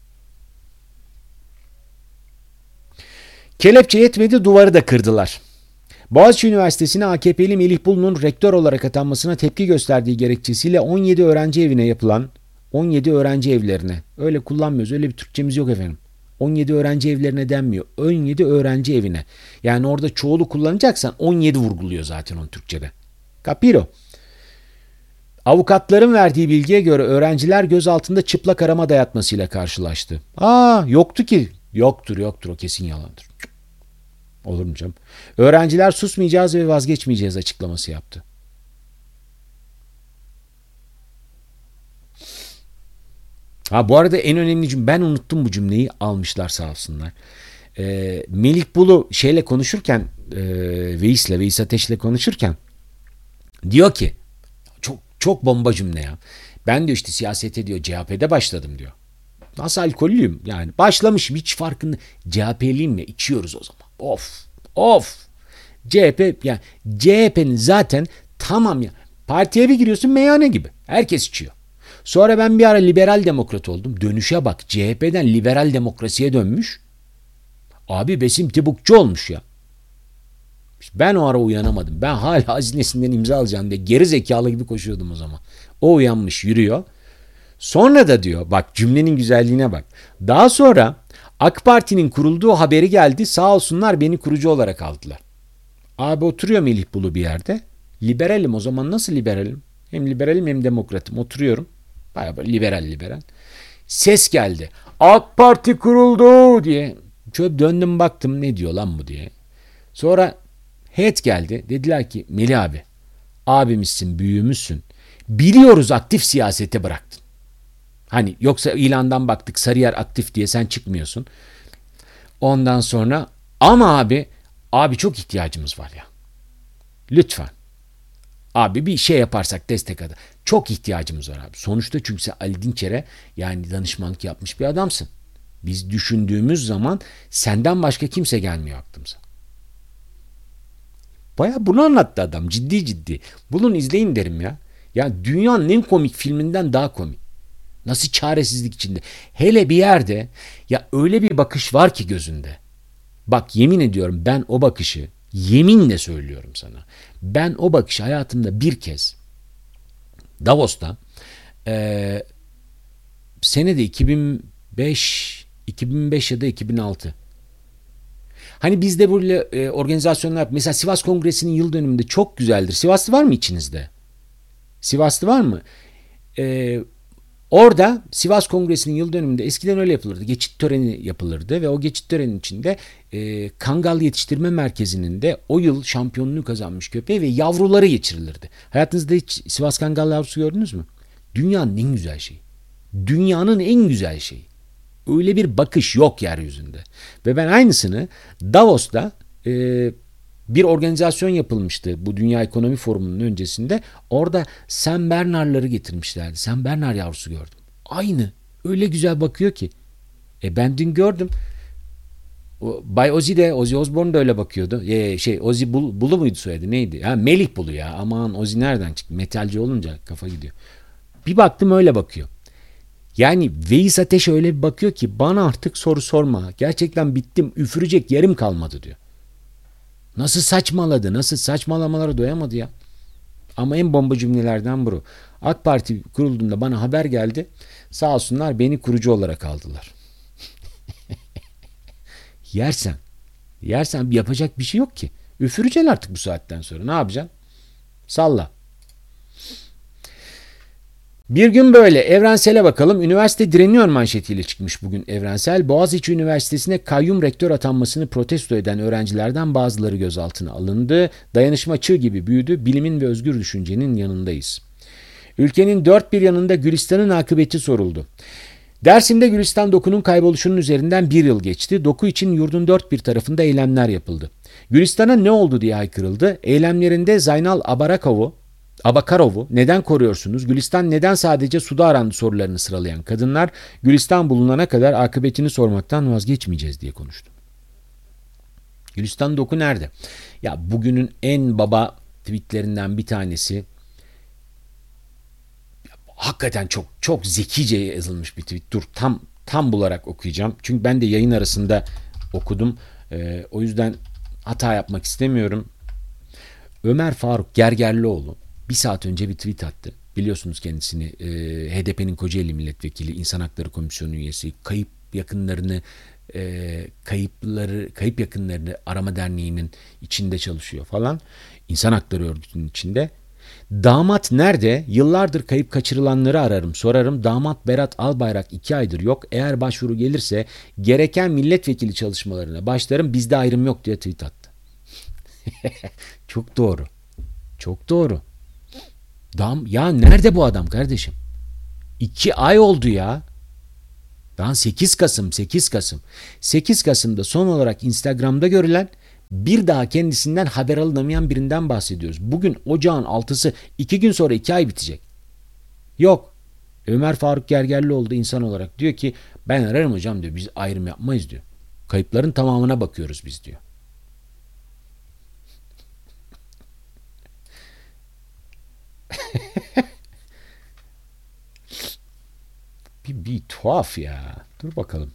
Kelepçe yetmedi, duvarı da kırdılar. Boğaziçi Üniversitesi'ne A K P'li Melih Bulu'nun rektör olarak atanmasına tepki gösterdiği gerekçesiyle on yedi öğrenci evine yapılan on yedi öğrenci evlerine, öyle kullanmıyoruz, öyle bir Türkçemiz yok efendim. on yedi öğrenci evlerine denmiyor. on yedi öğrenci evine. Yani orada çoğulu kullanacaksan on yedi vurguluyor zaten on Türkçe'de. Capiro? Avukatların verdiği bilgiye göre öğrenciler gözaltında çıplak arama dayatmasıyla karşılaştı. Aa, yoktu ki. Yoktur yoktur, o kesin yalandır. Olur mu canım? Öğrenciler susmayacağız ve vazgeçmeyeceğiz açıklaması yaptı. Ha, bu arada en önemli cümle, ben unuttum bu cümleyi, almışlar sağ olsunlar. Ee, Melih Bulu şeyle konuşurken, e, Veys'le, Veys Ateş'le konuşurken diyor ki, çok çok bomba cümle ya. Ben diyor işte siyasete diyor C H P'de başladım diyor. Nasıl alkollüyüm yani, başlamışım hiç farkında. C H P'liyim ya, içiyoruz o zaman. Of of. C H P yani, C H P'nin zaten tamam ya. Partiye bir giriyorsun meyhane gibi. Herkes içiyor. Sonra ben bir ara liberal demokrat oldum. Dönüşe bak. C H P'den liberal demokrasiye dönmüş. Abi Besim Tibukçu olmuş ya. Ben o ara uyanamadım. Ben hala hazinesinden imza alacağım diye geri zekalı gibi koşuyordum o zaman. O uyanmış, yürüyor. Sonra da diyor, bak cümlenin güzelliğine bak. Daha sonra AK Parti'nin kurulduğu haberi geldi. Sağ olsunlar beni kurucu olarak aldılar. Abi oturuyor Melih Bulu bir yerde. Liberalim o zaman, nasıl liberalim? Hem liberalim hem demokratım. Oturuyorum. Bayağı böyle liberal liberal. Ses geldi. AK Parti kuruldu diye. Şöyle döndüm baktım, ne diyor lan bu diye. Sonra heyet geldi. Dediler ki Melih abi, abimizsin, büyüğümüzsün. Biliyoruz aktif siyasete bıraktın. Hani yoksa ilandan baktık Sarıyer aktif diye sen çıkmıyorsun. Ondan sonra ama abi abi çok ihtiyacımız var ya. Lütfen. Abi bir şey yaparsak destek adı. Çok ihtiyacımız var abi. Sonuçta çünkü sen Ali Dinçer'e yani danışmanlık yapmış bir adamsın. Biz düşündüğümüz zaman senden başka kimse gelmiyor aklımıza. Baya bunu anlattı adam, ciddi ciddi. Bulun izleyin derim ya. Ya dünyanın en komik filminden daha komik. Nasıl çaresizlik içinde. Hele bir yerde ya öyle bir bakış var ki gözünde. Bak yemin ediyorum, ben o bakışı, yeminle söylüyorum sana. Ben o bakışı hayatımda bir kez Davos'ta e, senede iki bin beş iki bin beş ya da iki bin altı. Hani bizde böyle e, organizasyonlar, mesela Sivas Kongresi'nin yıl dönümünde çok güzeldir. Sivaslı var mı içinizde? Sivaslı var mı? Eee Orada Sivas Kongresi'nin yıl dönümünde eskiden öyle yapılırdı. Geçit töreni yapılırdı ve o geçit töreninin içinde e, Kangal Yetiştirme Merkezi'nin de o yıl şampiyonluğu kazanmış köpeği ve yavruları geçirilirdi. Hayatınızda hiç Sivas Kangal yavrusu gördünüz mü? Dünyanın en güzel şeyi. Dünyanın en güzel şeyi. Öyle bir bakış yok yeryüzünde. Ve ben aynısını Davos'ta e, bir organizasyon yapılmıştı bu Dünya Ekonomi Forumu'nun öncesinde. Orada Saint Bernard'ları getirmişlerdi. Saint Bernard yavrusu gördüm. Aynı. Öyle güzel bakıyor ki. E ben dün gördüm. O, Bay Ozzy de, Ozzy Osbourne da öyle bakıyordu. E, şey Ozzy Bul, Bulu muydu soyadı, neydi? Ha, Melih Bulu ya. Aman Ozzy nereden çıktı? Metalci olunca kafa gidiyor. Bir baktım öyle bakıyor. Yani Veys Ateş öyle bir bakıyor ki bana artık soru sorma. Gerçekten bittim. Üfürecek yerim kalmadı diyor. Nasıl saçmaladı, nasıl saçmalamalara doyamadı ya. Ama en bomba cümlelerden bu. AK Parti kurulduğunda bana haber geldi. Sağ olsunlar beni kurucu olarak aldılar. Yersen, yersen yapacak bir şey yok ki. Üfüreceksin artık bu saatten sonra. Ne yapacaksın? Salla. Bir gün böyle Evrensel'e bakalım. Üniversite direniyor manşetiyle çıkmış bugün Evrensel. Boğaziçi Üniversitesi'ne kayyum rektör atanmasını protesto eden öğrencilerden bazıları gözaltına alındı. Dayanışma çığ gibi büyüdü. Bilimin ve özgür düşüncenin yanındayız. Ülkenin dört bir yanında Gülistan'ın akıbeti soruldu. Dersim'de Gülistan Doku'nun kayboluşunun üzerinden bir yıl geçti. Doku için yurdun dört bir tarafında eylemler yapıldı. Gülistan'a ne oldu diye haykırıldı. Eylemlerinde Zaynal Abarakov'u Abakarov'u neden koruyorsunuz? Gülistan neden sadece suda arandı sorularını sıralayan kadınlar Gülistan bulunana kadar akıbetini sormaktan vazgeçmeyeceğiz diye konuştu. Gülistan Doku nerede? Ya bugünün en baba tweetlerinden bir tanesi, hakikaten çok çok zekice yazılmış bir tweet. Dur tam tam bularak okuyacağım. Çünkü ben de yayın arasında okudum. Ee, o yüzden hata yapmak istemiyorum. Ömer Faruk Gergerlioğlu bir saat önce bir tweet attı. Biliyorsunuz kendisini, e, H D P'nin Kocaeli Milletvekili, İnsan Hakları Komisyonu üyesi, kayıp yakınlarını e, kayıpları, kayıp yakınlarını arama derneğinin içinde çalışıyor falan. İnsan Hakları Örgütü'nün içinde. Damat nerede? Yıllardır kayıp kaçırılanları ararım, sorarım. Damat Berat Albayrak iki aydır yok. Eğer başvuru gelirse gereken milletvekili çalışmalarına başlarım. Bizde ayrım yok diye tweet attı. Çok doğru. Çok doğru. Dam ya nerede bu adam kardeşim? İki ay oldu ya. Daha sekiz Kasım, sekiz Kasım. sekiz Kasım'da son olarak Instagram'da görülen, bir daha kendisinden haber alınamayan birinden bahsediyoruz. Bugün ocağın altısı, iki gün sonra iki ay bitecek. Yok. Ömer Faruk Gergerlioğlu da insan olarak diyor ki ben ararım hocam diyor, biz ayrım yapmayız diyor. Kayıpların tamamına bakıyoruz biz diyor. Bir, bir tuhaf ya. Dur bakalım.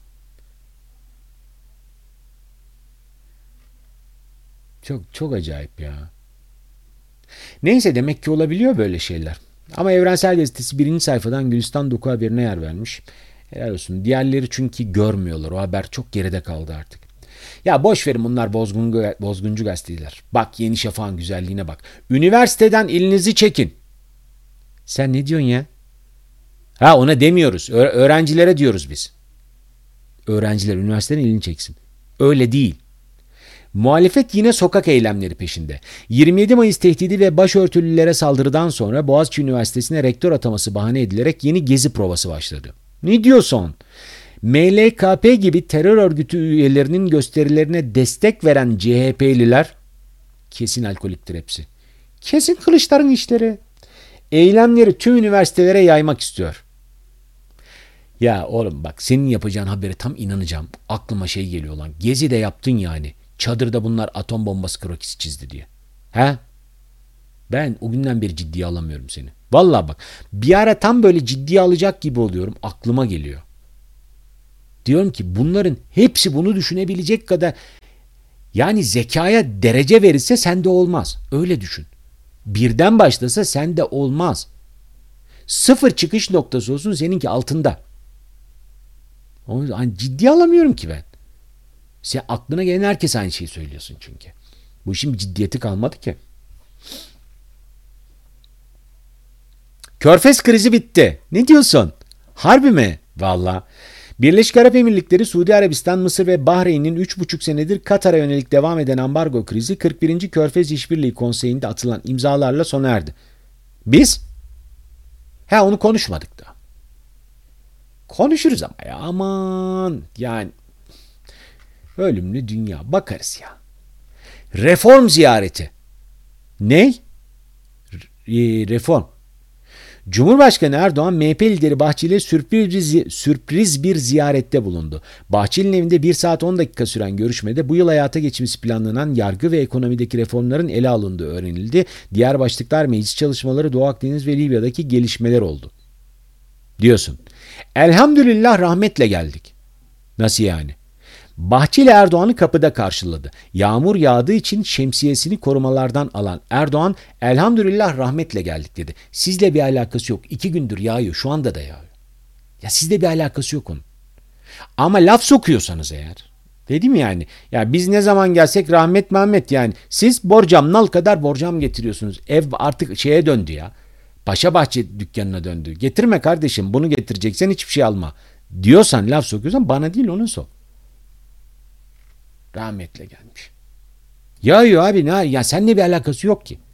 Çok çok acayip ya. Neyse, demek ki olabiliyor böyle şeyler. Ama Evrensel Gazetesi birinci sayfadan Gülistan Doku haberine yer vermiş. Helal olsun. Diğerleri çünkü görmüyorlar. O haber çok geride kaldı artık. Ya boş verin, bunlar bozgun, bozguncu gazeteler. Bak Yeni Şafak'ın güzelliğine bak. Üniversiteden elinizi çekin. Sen ne diyorsun ya? Ha, ona demiyoruz. Ö- öğrencilere diyoruz biz. Öğrenciler üniversiteden elini çeksin. Öyle değil. Muhalefet yine sokak eylemleri peşinde. yirmi yedi Mayıs tehdidi ve başörtülülere saldırıdan sonra Boğaziçi Üniversitesi'ne rektör ataması bahane edilerek yeni gezi provası başladı. Ne diyorsun? M L K P gibi terör örgütü üyelerinin gösterilerine destek veren C H P'liler kesin alkoliktir hepsi. Kesin Kılıçdaroğlu'nun işleri. Eylemleri tüm üniversitelere yaymak istiyor. Ya oğlum bak, senin yapacağın haberi tam inanacağım. Aklıma şey geliyor lan. Gezi de yaptın yani. Çadırda bunlar atom bombası krokisi çizdi diye. He? Ben o günden beri ciddiye alamıyorum seni. Vallahi bak, bir ara tam böyle ciddiye alacak gibi oluyorum. Aklıma geliyor. Diyorum ki bunların hepsi bunu düşünebilecek kadar, yani zekaya derece verirse sende olmaz. Öyle düşün. Birden başlasa sende olmaz. Sıfır çıkış noktası olsun seninki altında. O yüzden hani ciddiye alamıyorum ki ben. Sen aklına gelen herkes aynı şeyi söylüyorsun çünkü. Bu işin bir ciddiyeti kalmadı ki. Körfez krizi bitti. Ne diyorsun? Harbi mi? Valla. Birleşik Arap Emirlikleri, Suudi Arabistan, Mısır ve Bahreyn'in üç buçuk senedir Katar'a yönelik devam eden ambargo krizi kırk birinci Körfez İşbirliği Konseyi'nde atılan imzalarla sona erdi. Biz? He, onu konuşmadık da. Konuşuruz ama ya, aman yani ölümlü dünya, bakarız ya. Reform ziyareti. Ney? R- reform. Cumhurbaşkanı Erdoğan M H P lideri Bahçeli'ye sürpriz, sürpriz bir ziyarette bulundu. Bahçeli'nin evinde bir saat on dakika süren görüşmede bu yıl hayata geçmesi planlanan yargı ve ekonomideki reformların ele alındığı öğrenildi. Diğer başlıklar meclis çalışmaları, Doğu Akdeniz ve Libya'daki gelişmeler oldu. Diyorsun. Elhamdülillah rahmetle geldik. Nasıl yani? Bahçeli Erdoğan'ı kapıda karşıladı. Yağmur yağdığı için şemsiyesini korumalardan alan Erdoğan, elhamdülillah rahmetle geldik dedi. Sizle bir alakası yok. İki gündür yağıyor. Şu anda da yağıyor. Ya sizle bir alakası yok onun. Ama laf sokuyorsanız eğer. Dedim yani. Ya biz ne zaman gelsek rahmet Mehmet yani. Siz borcam nal kadar borcam getiriyorsunuz. Ev artık şeye döndü ya. Paşa Bahçe dükkanına döndü. Getirme kardeşim, bunu getireceksen hiçbir şey alma. Diyorsan, laf sokuyorsan bana değil onu sok. Rahmetle gelmiş. Yağıyor abi, ne ya, seninle bir alakası yok ki.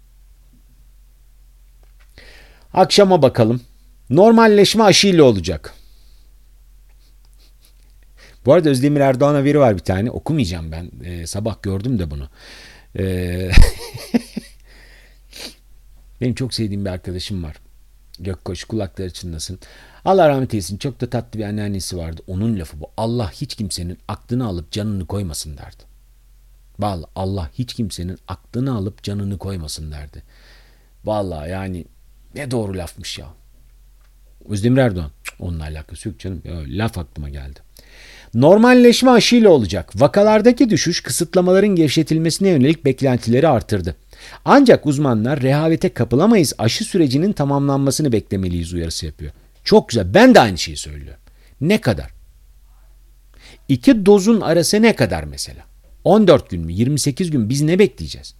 Akşama bakalım. Normalleşme aşıyla olacak. Bu arada Özdemir Erdoğan haberi var bir tane. Okumayacağım ben. Ee, sabah gördüm de bunu. Ee, benim çok sevdiğim bir arkadaşım var. Gökkoş, kulakları çınlasın. Allah rahmet eylesin. Çok da tatlı bir anneannesi vardı. Onun lafı bu. Allah hiç kimsenin aklını alıp canını koymasın derdi. Vallahi Allah hiç kimsenin aklını alıp canını koymasın derdi. Vallahi yani ne doğru lafmış ya. Özdemir Erdoğan. Onunla alakası yok canım. Ya, laf aklıma geldi. Normalleşme aşıyla olacak. Vakalardaki düşüş kısıtlamaların gevşetilmesine yönelik beklentileri artırdı. Ancak uzmanlar rehavete kapılamayız, aşı sürecinin tamamlanmasını beklemeliyiz uyarısı yapıyor. Çok güzel. Ben de aynı şeyi söylüyorum. Ne kadar? İki dozun arası ne kadar mesela? on dört gün mü? yirmi sekiz gün biz ne bekleyeceğiz?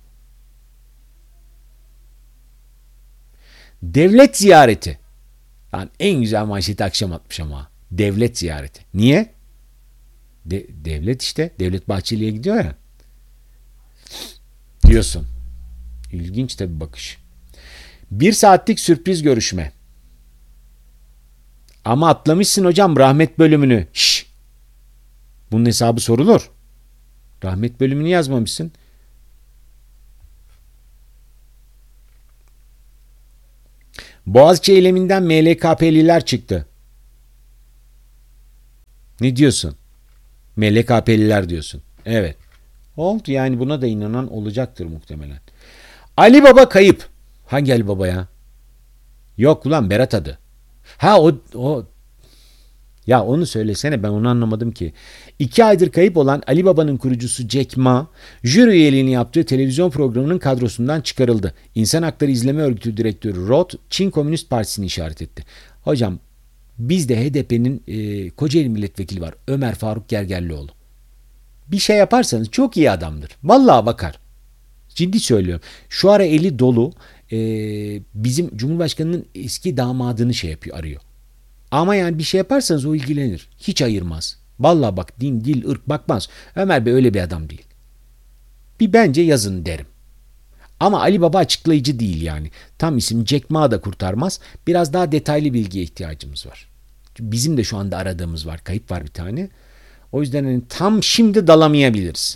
Devlet ziyareti. Yani en güzel manşeti akşam atmış ama. Devlet ziyareti. Niye? De- devlet işte. Devlet Bahçeli'ye gidiyor ya. Diyorsun. İlginç tabii bakış. Bir saatlik sürpriz görüşme. Ama atlamışsın hocam rahmet bölümünü. Şşş. Bunun hesabı sorulur. Rahmet bölümünü yazmamışsın. Boğaziçi eyleminden M L K P'liler çıktı. Ne diyorsun? M L K P'liler diyorsun. Evet. Oldu yani buna da inanan olacaktır muhtemelen. Ali Baba kayıp. Hangi Ali Baba ya? Yok ulan Berat adı. Ha o, o ya onu söylesene ben onu anlamadım ki. İki aydır kayıp olan Ali Baba'nın kurucusu Jack Ma, jüri üyeliğini yaptığı televizyon programının kadrosundan çıkarıldı. İnsan Hakları İzleme Örgütü Direktörü Rod, Çin Komünist Partisi'ni işaret etti. Hocam bizde H D P'nin e, Kocaeli milletvekili var. Ömer Faruk Gergerlioğlu. Bir şey yaparsanız çok iyi adamdır. Vallahi bakar. Ciddi söylüyorum. Şu ara eli dolu e, bizim Cumhurbaşkanı'nın eski damadını şey yapıyor, arıyor. Ama yani bir şey yaparsanız o ilgilenir. Hiç ayırmaz. Vallahi bak din, dil, ırk bakmaz. Ömer Bey öyle bir adam değil. Bir bence yazın derim. Ama Ali Baba açıklayıcı değil yani. Tam isim Jack Ma da kurtarmaz. Biraz daha detaylı bilgiye ihtiyacımız var. Bizim de şu anda aradığımız var. Kayıp var bir tane. O yüzden hani tam şimdi dalamayabiliriz.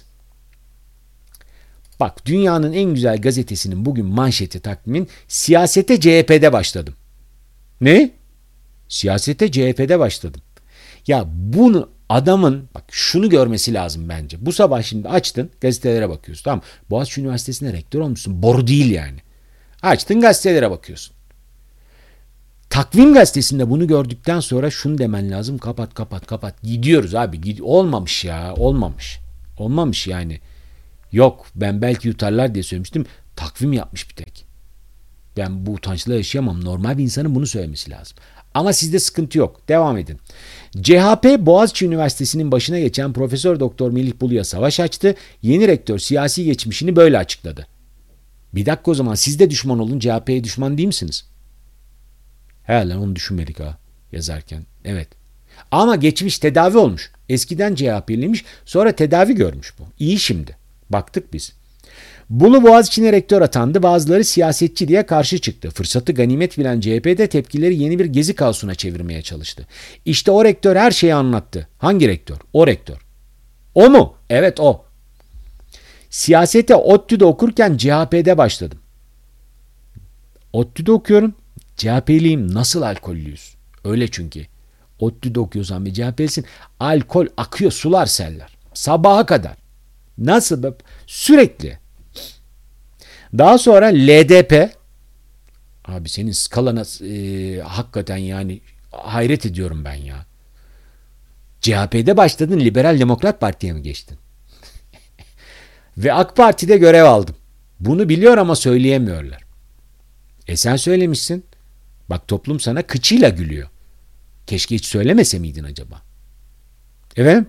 Bak dünyanın en güzel gazetesinin bugün manşeti takvimin siyasete C H P'de başladım. Ne? Siyasete C H P'de başladım. Ya bunu adamın bak şunu görmesi lazım bence. Bu sabah şimdi açtın gazetelere bakıyorsun. Tamam. Boğaziçi Üniversitesi'nde rektör olmuşsun. Boru değil yani. Açtın gazetelere bakıyorsun. Takvim gazetesinde bunu gördükten sonra şunu demen lazım. Kapat kapat kapat. Gidiyoruz abi. Gid olmamış ya. Olmamış. Olmamış yani. Yok ben belki yutarlar diye söylemiştim. Takvim yapmış bir tek. Ben bu utançla yaşayamam. Normal bir insanın bunu söylemesi lazım. Ama sizde sıkıntı yok. Devam edin. C H P Boğaziçi Üniversitesi'nin başına geçen Profesör Doktor Melih Bulu'ya savaş açtı. Yeni rektör siyasi geçmişini böyle açıkladı. Bir dakika o zaman siz de düşman olun, C H P'ye düşman değil misiniz? He lan onu düşünmedik ha yazarken. Evet. Ama geçmiş tedavi olmuş. Eskiden C H P'liymiş sonra tedavi görmüş bu. İyi şimdi. Baktık biz. Bulu Boğaziçi'ne rektör atandı. Bazıları siyasetçi diye karşı çıktı. Fırsatı ganimet bilen C H P'de tepkileri yeni bir gezi kaosuna çevirmeye çalıştı. İşte o rektör her şeyi anlattı. Hangi rektör? O rektör. O mu? Evet o. Siyasete ODTÜ'de okurken C H P'de başladım. ODTÜ'de okuyorum. C H P'liyim. Nasıl alkollüyüz? Öyle çünkü. ODTÜ'de okuyorsan bir C H P'lisin. Alkol akıyor sular seller. Sabaha kadar. Nasıl? Sürekli. Daha sonra L D P abi senin skalana e, hakikaten yani hayret ediyorum ben ya. C H P'de başladın Liberal Demokrat Parti'ye mi geçtin? Ve AK Parti'de görev aldım. Bunu biliyor ama söyleyemiyorlar. E sen söylemişsin. Bak toplum sana kıçıyla gülüyor. Keşke hiç söylemese miydin acaba? Evet.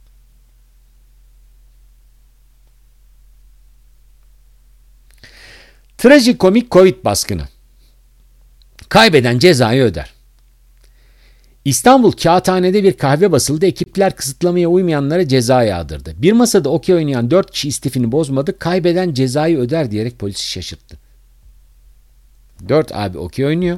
Trajikomik Covid baskını. Kaybeden cezayı öder. İstanbul Kağıthane'de bir kahve basıldı. Ekipler kısıtlamaya uymayanlara ceza yağdırdı. Bir masada okey oynayan dört kişi istifini bozmadı. Kaybeden cezayı öder diyerek polisi şaşırttı. Dört abi okey oynuyor.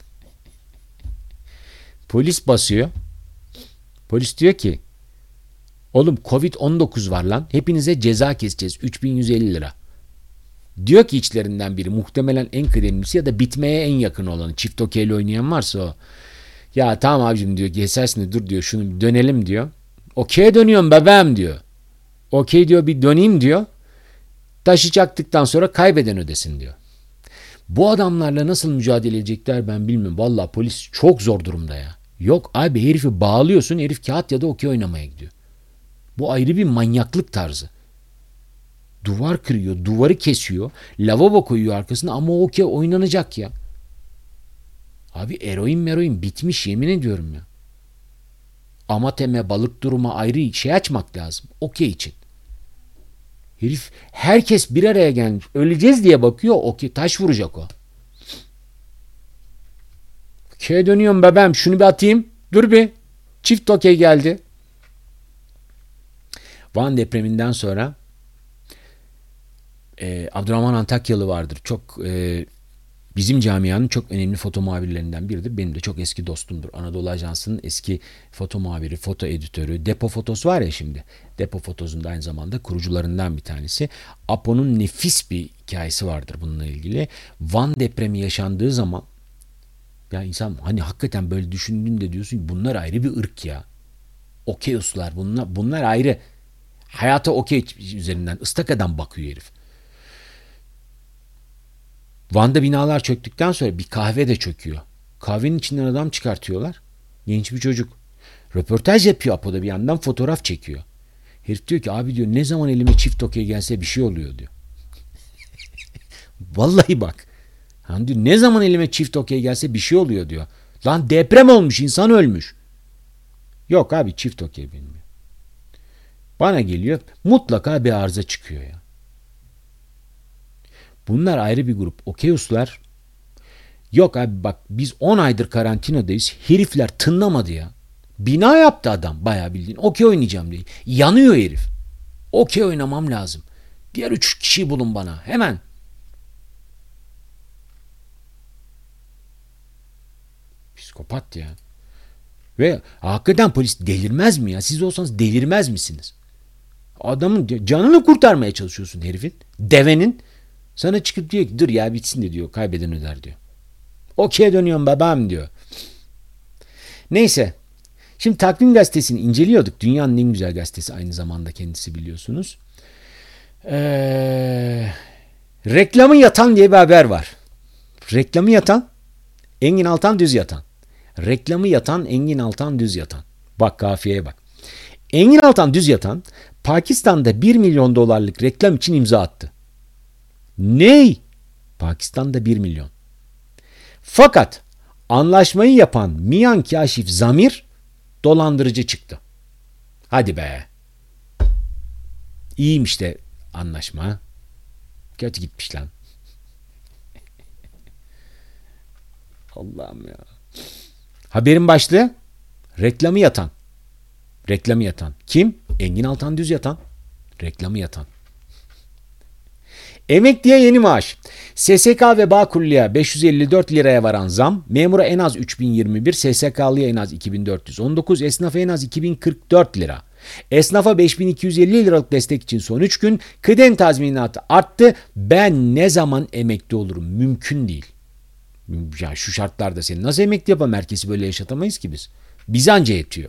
Polis basıyor. Polis diyor ki oğlum Covid on dokuz var lan. Hepinize ceza keseceğiz. üç bin yüz elli lira. Diyor ki içlerinden biri muhtemelen en kıdemlisi ya da bitmeye en yakın olanı. Çift okeyli oynayan varsa o. Ya tamam abicim diyor kesersin de dur diyor şunu bir dönelim diyor. Okey'e dönüyorum bebeğim diyor. Okey diyor bir döneyim diyor. Taşı çaktıktan sonra kaybeden ödesin diyor. Bu adamlarla nasıl mücadele edecekler ben bilmiyorum. Vallahi polis çok zor durumda ya. Yok abi herifi bağlıyorsun herif kağıt ya da okey oynamaya gidiyor. Bu ayrı bir manyaklık tarzı. Duvar kırıyor, duvarı kesiyor, lavabo koyuyor arkasına ama o okey oynanacak ya. Abi eroin meroin bitmiş yemin ediyorum ya. Amateme, balık duruma ayrı şey açmak lazım. Okey için. Herif herkes bir araya gelmiş. Öleceğiz diye bakıyor. Okey taş vuracak o. Okey'e dönüyorum bebeğim. Şunu bir atayım. Dur bir. Çift okey geldi. Van depreminden sonra e, Abdurrahman Antakyalı vardır. Çok e, bizim camianın çok önemli foto muhabirlerinden biridir. Benim de çok eski dostumdur. Anadolu Ajansı'nın eski foto muhabiri, foto editörü. Depo Fotos var ya şimdi. Depo Fotos'un da aynı zamanda kurucularından bir tanesi. Apo'nun nefis bir hikayesi vardır bununla ilgili. Van depremi yaşandığı zaman ya insan hani hakikaten böyle düşündüğünde diyorsun ki bunlar ayrı bir ırk ya. Okeyuslar bunlar, bunlar ayrı. Hayata okey üzerinden ıstakadan bakıyor herif. Van'da binalar çöktükten sonra bir kahve de çöküyor. Kahvenin içinden adam çıkartıyorlar. Genç bir çocuk. Röportaj yapıyor Apo'da bir yandan fotoğraf çekiyor. Herif diyor ki abi diyor ne zaman elime çift okey gelse bir şey oluyor diyor. Vallahi bak. Hani diyor, ne zaman elime çift okey gelse bir şey oluyor diyor. Lan deprem olmuş insan ölmüş. Yok abi çift okey bilmiyor. Bana geliyor mutlaka bir arıza çıkıyor ya. Bunlar ayrı bir grup. Okeyuslar yok abi bak biz on aydır karantinadayız. Herifler tınlamadı ya. Bina yaptı adam bayağı bildiğin. Okey oynayacağım diye. Yanıyor herif. Okey oynamam lazım. Diğer üç kişiyi bulun bana. Hemen. Psikopat ya. Ve hakikaten polis delirmez mi ya? Siz olsanız delirmez misiniz? Adamın canını kurtarmaya çalışıyorsun herifin. Devenin. Sana çıkıp diyor ki dur ya bitsin de diyor. Kaybeden öder diyor. Okey dönüyorum babam diyor. Neyse. Şimdi Takvim Gazetesi'ni inceliyorduk. Dünyanın en güzel gazetesi aynı zamanda kendisi biliyorsunuz. Ee, reklamı yatan diye bir haber var. Reklamı yatan Engin Altan Düz Yatan. Reklamı yatan Engin Altan Düz Yatan. Bak kafiyeye bak. Engin Altan Düz Yatan Pakistan'da bir milyon dolarlık reklam için imza attı. Ney? Pakistan'da bir milyon. Fakat anlaşmayı yapan Miyan Kaşif Zamir dolandırıcı çıktı. Hadi be. İyiymiş de anlaşma. Kötü gitmiş lan. Allah'ım ya. Haberin başlığı reklamı yatan. Reklamı yatan. Kim? Engin Altan Düz Yatan. Reklamı yatan. Emekliye yeni maaş. S S K ve Bağkurlu'ya beş yüz elli dört liraya varan zam, memura en az üç bin yirmi bir, S S K'lıya en az iki bin dört yüz on dokuz, esnafa en az iki bin kırk dört lira. Esnafa beş bin iki yüz elli liralık destek için son üç gün kıdem tazminatı arttı. Ben ne zaman emekli olurum? Mümkün değil. Ya şu şartlarda seni nasıl emekli yapalım? Herkesi böyle yaşatamayız ki biz. Bize anca yetiyor.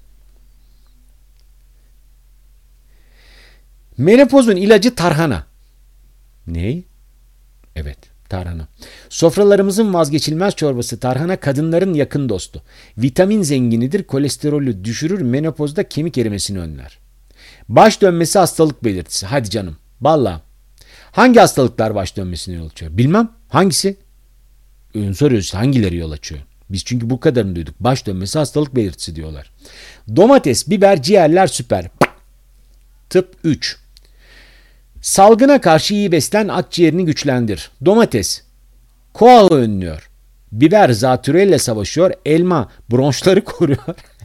Menopozun ilacı tarhana. Ney? Evet, tarhana. Sofralarımızın vazgeçilmez çorbası tarhana kadınların yakın dostu. Vitamin zenginidir, kolesterolü düşürür, menopozda kemik erimesini önler. Baş dönmesi hastalık belirtisi. Hadi canım. Vallahi. Hangi hastalıklar baş dönmesine yol açıyor? Bilmem. Hangisi? Ön soruyoruz. Hangileri yol açıyor? Biz çünkü bu kadarını duyduk. Baş dönmesi hastalık belirtisi diyorlar. Domates, biber, ciğerler süper. Tıp üç. Salgına karşı iyi beslen, akciğerini güçlendir. Domates, koalı önlüyor. Biber zatürreyle savaşıyor. Elma bronşları koruyor.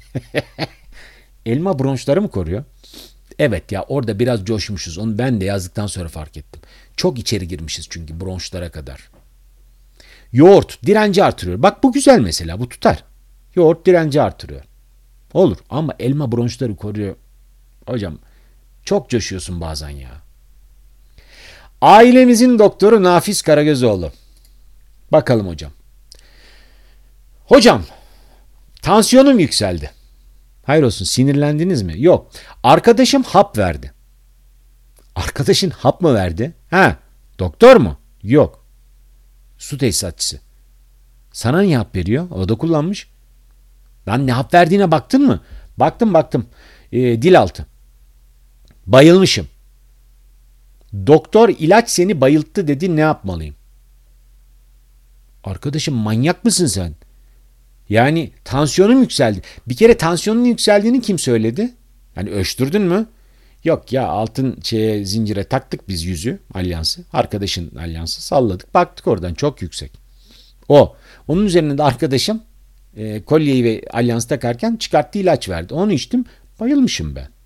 Elma bronşları mı koruyor? Evet ya orada biraz coşmuşuz. Onu ben de yazdıktan sonra fark ettim. Çok içeri girmişiz çünkü bronşlara kadar. Yoğurt direnci artırıyor. Bak bu güzel mesela bu tutar. Yoğurt direnci artırıyor. Olur ama elma bronşları koruyor. Hocam çok coşuyorsun bazen ya. Ailemizin doktoru Nafiz Karagözoğlu. Bakalım hocam. Hocam, tansiyonum yükseldi. Hayır olsun, sinirlendiniz mi? Yok. Arkadaşım hap verdi. Arkadaşın hap mı verdi? Ha, doktor mu? Yok. Su tesisatçısı. Sana niye hap veriyor? O da kullanmış. Lan ne hap verdiğine baktın mı? Baktım baktım. Ee, dil altı. Bayılmışım. Doktor ilaç seni bayılttı dedi, ne yapmalıyım? Arkadaşım manyak mısın sen? Yani tansiyonum yükseldi. Bir kere tansiyonun yükseldiğini kim söyledi? Hani ölçtürdün mü? Yok ya, altın şeye, zincire taktık biz yüzü, alyansı. Arkadaşın alyansı salladık. Baktık oradan çok yüksek. O. Onun üzerine de arkadaşım e, kolyeyi ve alyans takarken çıkarttı, ilaç verdi. Onu içtim. Bayılmışım ben.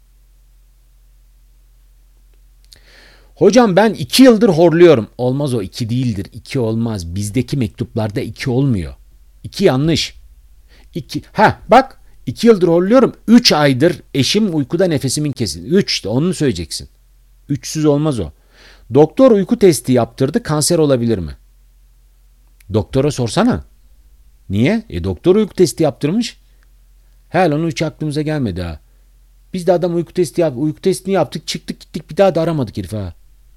Hocam ben iki yıldır horluyorum. Olmaz, o iki değildir. İki olmaz. Bizdeki mektuplarda iki olmuyor. İki yanlış. İki. Ha bak, iki yıldır horluyorum. Üç aydır eşim uykuda nefesimin kesildi. Üç işte, onu söyleyeceksin. Üçsüz olmaz o. Doktor uyku testi yaptırdı. Kanser olabilir mi? Doktora sorsana. Niye? E doktor uyku testi yaptırmış. Hel onu hiç aklımıza gelmedi ha. Biz de adam uyku testi yap, uyku testini yaptık, çıktık gittik, bir daha da aramadık herif ha.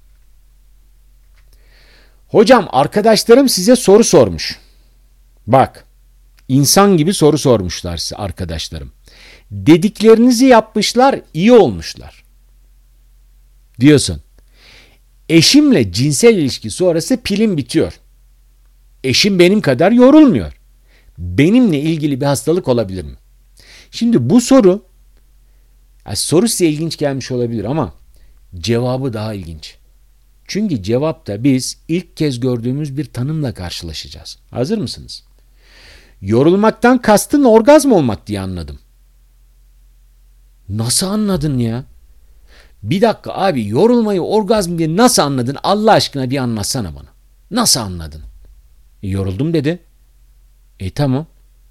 Hocam arkadaşlarım size soru sormuş. Bak, insan gibi soru sormuşlar size arkadaşlarım. Dediklerinizi yapmışlar, iyi olmuşlar. Diyorsun. Eşimle cinsel ilişki sonrası pilim bitiyor. Eşim benim kadar yorulmuyor. Benimle ilgili bir hastalık olabilir mi? Şimdi bu soru, yani soru size ilginç gelmiş olabilir ama cevabı daha ilginç. Çünkü cevapta biz ilk kez gördüğümüz bir tanımla karşılaşacağız. Hazır mısınız? Yorulmaktan kastın orgazm olmak diye anladım. Nasıl anladın ya? Bir dakika abi, yorulmayı orgazm diye nasıl anladın? Allah aşkına bir anlatsana bana. Nasıl anladın? E, yoruldum dedi. E tamam.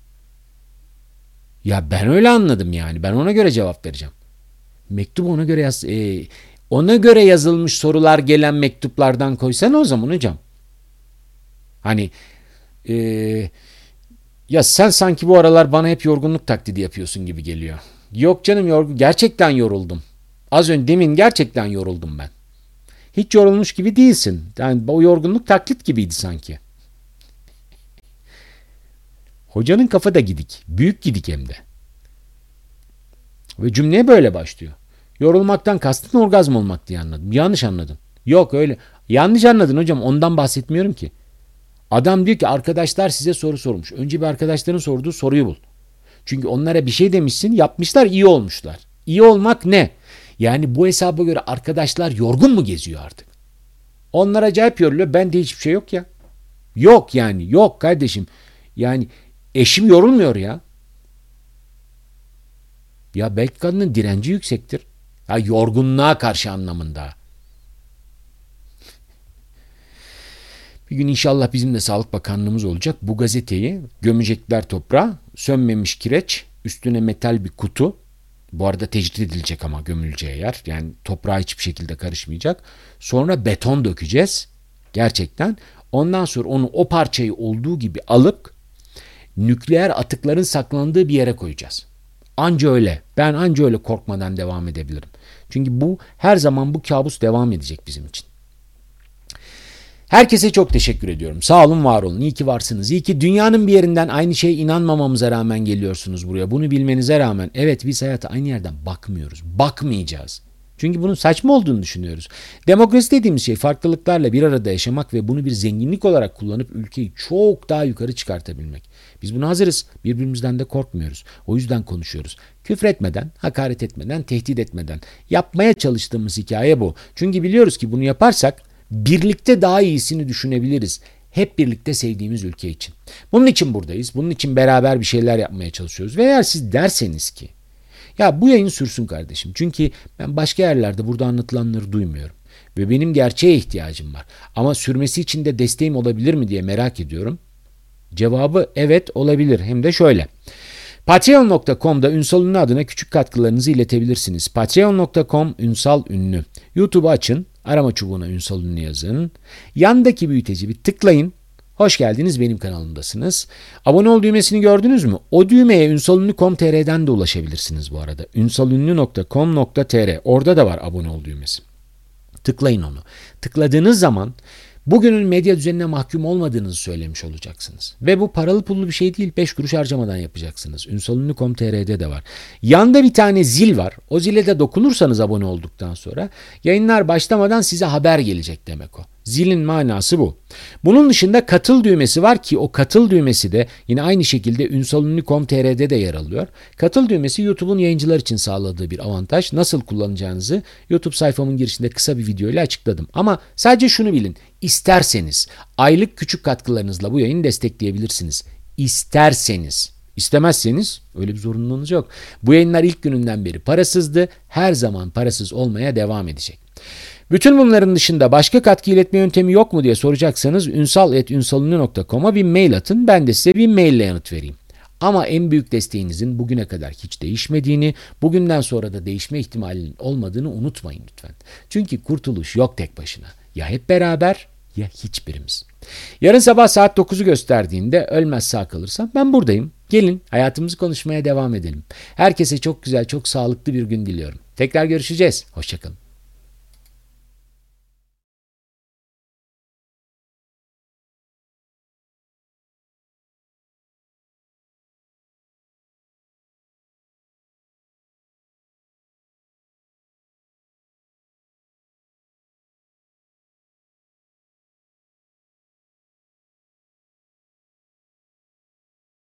Ya ben öyle anladım yani. Ben ona göre cevap vereceğim. Mektup ona göre yaz, e, ona göre yazılmış sorular gelen mektuplardan koysana o zaman hocam. Hani e, ya sen sanki bu aralar bana hep yorgunluk taklidi yapıyorsun gibi geliyor. Yok canım, yorgun, gerçekten yoruldum. Az önce demin gerçekten yoruldum ben. Hiç yorulmuş gibi değilsin. Yani o yorgunluk taklit gibiydi sanki. Hocanın kafa da gidik. Büyük gidik hem de. Ve cümleye böyle başlıyor. Yorulmaktan kastın orgazm olmak diye anladım. Yanlış anladım. Yok öyle. Yanlış anladın hocam. Ondan bahsetmiyorum ki. Adam diyor ki arkadaşlar size soru sormuş. Önce bir arkadaşların sorduğu soruyu bul. Çünkü onlara bir şey demişsin, yapmışlar, iyi olmuşlar. İyi olmak ne? Yani bu hesaba göre arkadaşlar yorgun mu geziyor artık? Onlar acayip yoruluyor. Bende hiçbir şey yok ya. Yok yani. Yok kardeşim. Yani eşim yorulmuyor ya. Ya belki kadının direnci yüksektir. Ya yorgunluğa karşı anlamında. Bir gün inşallah bizim de Sağlık Bakanlığımız olacak. Bu gazeteyi gömecekler toprağa. Sönmemiş kireç, üstüne metal bir kutu. Bu arada tecrit edilecek ama gömüleceği yer. Yani toprağa hiçbir şekilde karışmayacak. Sonra beton dökeceğiz. Gerçekten. Ondan sonra onu, o parçayı olduğu gibi alıp nükleer atıkların saklandığı bir yere koyacağız. Anca öyle. Ben anca öyle korkmadan devam edebilirim. Çünkü bu her zaman bu kabus devam edecek bizim için. Herkese çok teşekkür ediyorum. Sağ olun, var olun. İyi ki varsınız. İyi ki dünyanın bir yerinden aynı şeye inanmamamıza rağmen geliyorsunuz buraya. Bunu bilmenize rağmen evet, biz hayata aynı yerden bakmıyoruz. Bakmayacağız. Çünkü bunun saçma olduğunu düşünüyoruz. Demokrasi dediğimiz şey farklılıklarla bir arada yaşamak ve bunu bir zenginlik olarak kullanıp ülkeyi çok daha yukarı çıkartabilmek. Biz buna hazırız. Birbirimizden de korkmuyoruz. O yüzden konuşuyoruz. Küfretmeden, hakaret etmeden, tehdit etmeden. Yapmaya çalıştığımız hikaye bu. Çünkü biliyoruz ki bunu yaparsak birlikte daha iyisini düşünebiliriz. Hep birlikte sevdiğimiz ülke için. Bunun için buradayız. Bunun için beraber bir şeyler yapmaya çalışıyoruz. Ve eğer siz derseniz ki ya bu yayın sürsün kardeşim. Çünkü ben başka yerlerde burada anlatılanları duymuyorum. Ve benim gerçeğe ihtiyacım var. Ama sürmesi için de desteğim olabilir mi diye merak ediyorum. Cevabı evet, olabilir. Hem de şöyle. patreon nokta com'da Ünsal Ünlü adına küçük katkılarınızı iletebilirsiniz. patreon nokta com Ünsal Ünlü. YouTube'u açın. Arama çubuğuna Ünsal Ünlü yazın. Yandaki büyüteci bir tıklayın. Hoş geldiniz, benim kanalımdasınız. Abone ol düğmesini gördünüz mü? O düğmeye ünsalünlü nokta com nokta tr'den de ulaşabilirsiniz bu arada. ünsalünlü nokta com nokta tr. Orada da var abone ol düğmesi. Tıklayın onu. Tıkladığınız zaman bugünün medya düzenine mahkum olmadığınızı söylemiş olacaksınız. Ve bu paralı pullu bir şey değil. beş kuruş harcamadan yapacaksınız. ünsalünlü nokta com nokta tr'de de var. Yanda bir tane zil var. O zile de dokunursanız abone olduktan sonra yayınlar başlamadan size haber gelecek demek o. Zilin manası bu. Bunun dışında katıl düğmesi var ki o katıl düğmesi de yine aynı şekilde ünsalünlü nokta com nokta tr'de de yer alıyor. Katıl düğmesi YouTube'un yayıncılar için sağladığı bir avantaj. Nasıl kullanacağınızı YouTube sayfamın girişinde kısa bir video ile açıkladım. Ama sadece şunu bilin. İsterseniz aylık küçük katkılarınızla bu yayını destekleyebilirsiniz. İsterseniz. İstemezseniz öyle bir zorunluluğunuz yok. Bu yayınlar ilk gününden beri parasızdı. Her zaman parasız olmaya devam edecek. Bütün bunların dışında başka katkı iletme yöntemi yok mu diye soracaksanız ünsal et ünsalünlü nokta com'a bir mail atın. Ben de size bir maille yanıt vereyim. Ama en büyük desteğinizin bugüne kadar hiç değişmediğini, bugünden sonra da değişme ihtimalinin olmadığını unutmayın lütfen. Çünkü kurtuluş yok tek başına. Ya hep beraber ya hiçbirimiz. Yarın sabah saat dokuzu gösterdiğinde ölmez sağ kalırsam ben buradayım. Gelin hayatımızı konuşmaya devam edelim. Herkese çok güzel, çok sağlıklı bir gün diliyorum. Tekrar görüşeceğiz. Hoşça kalın.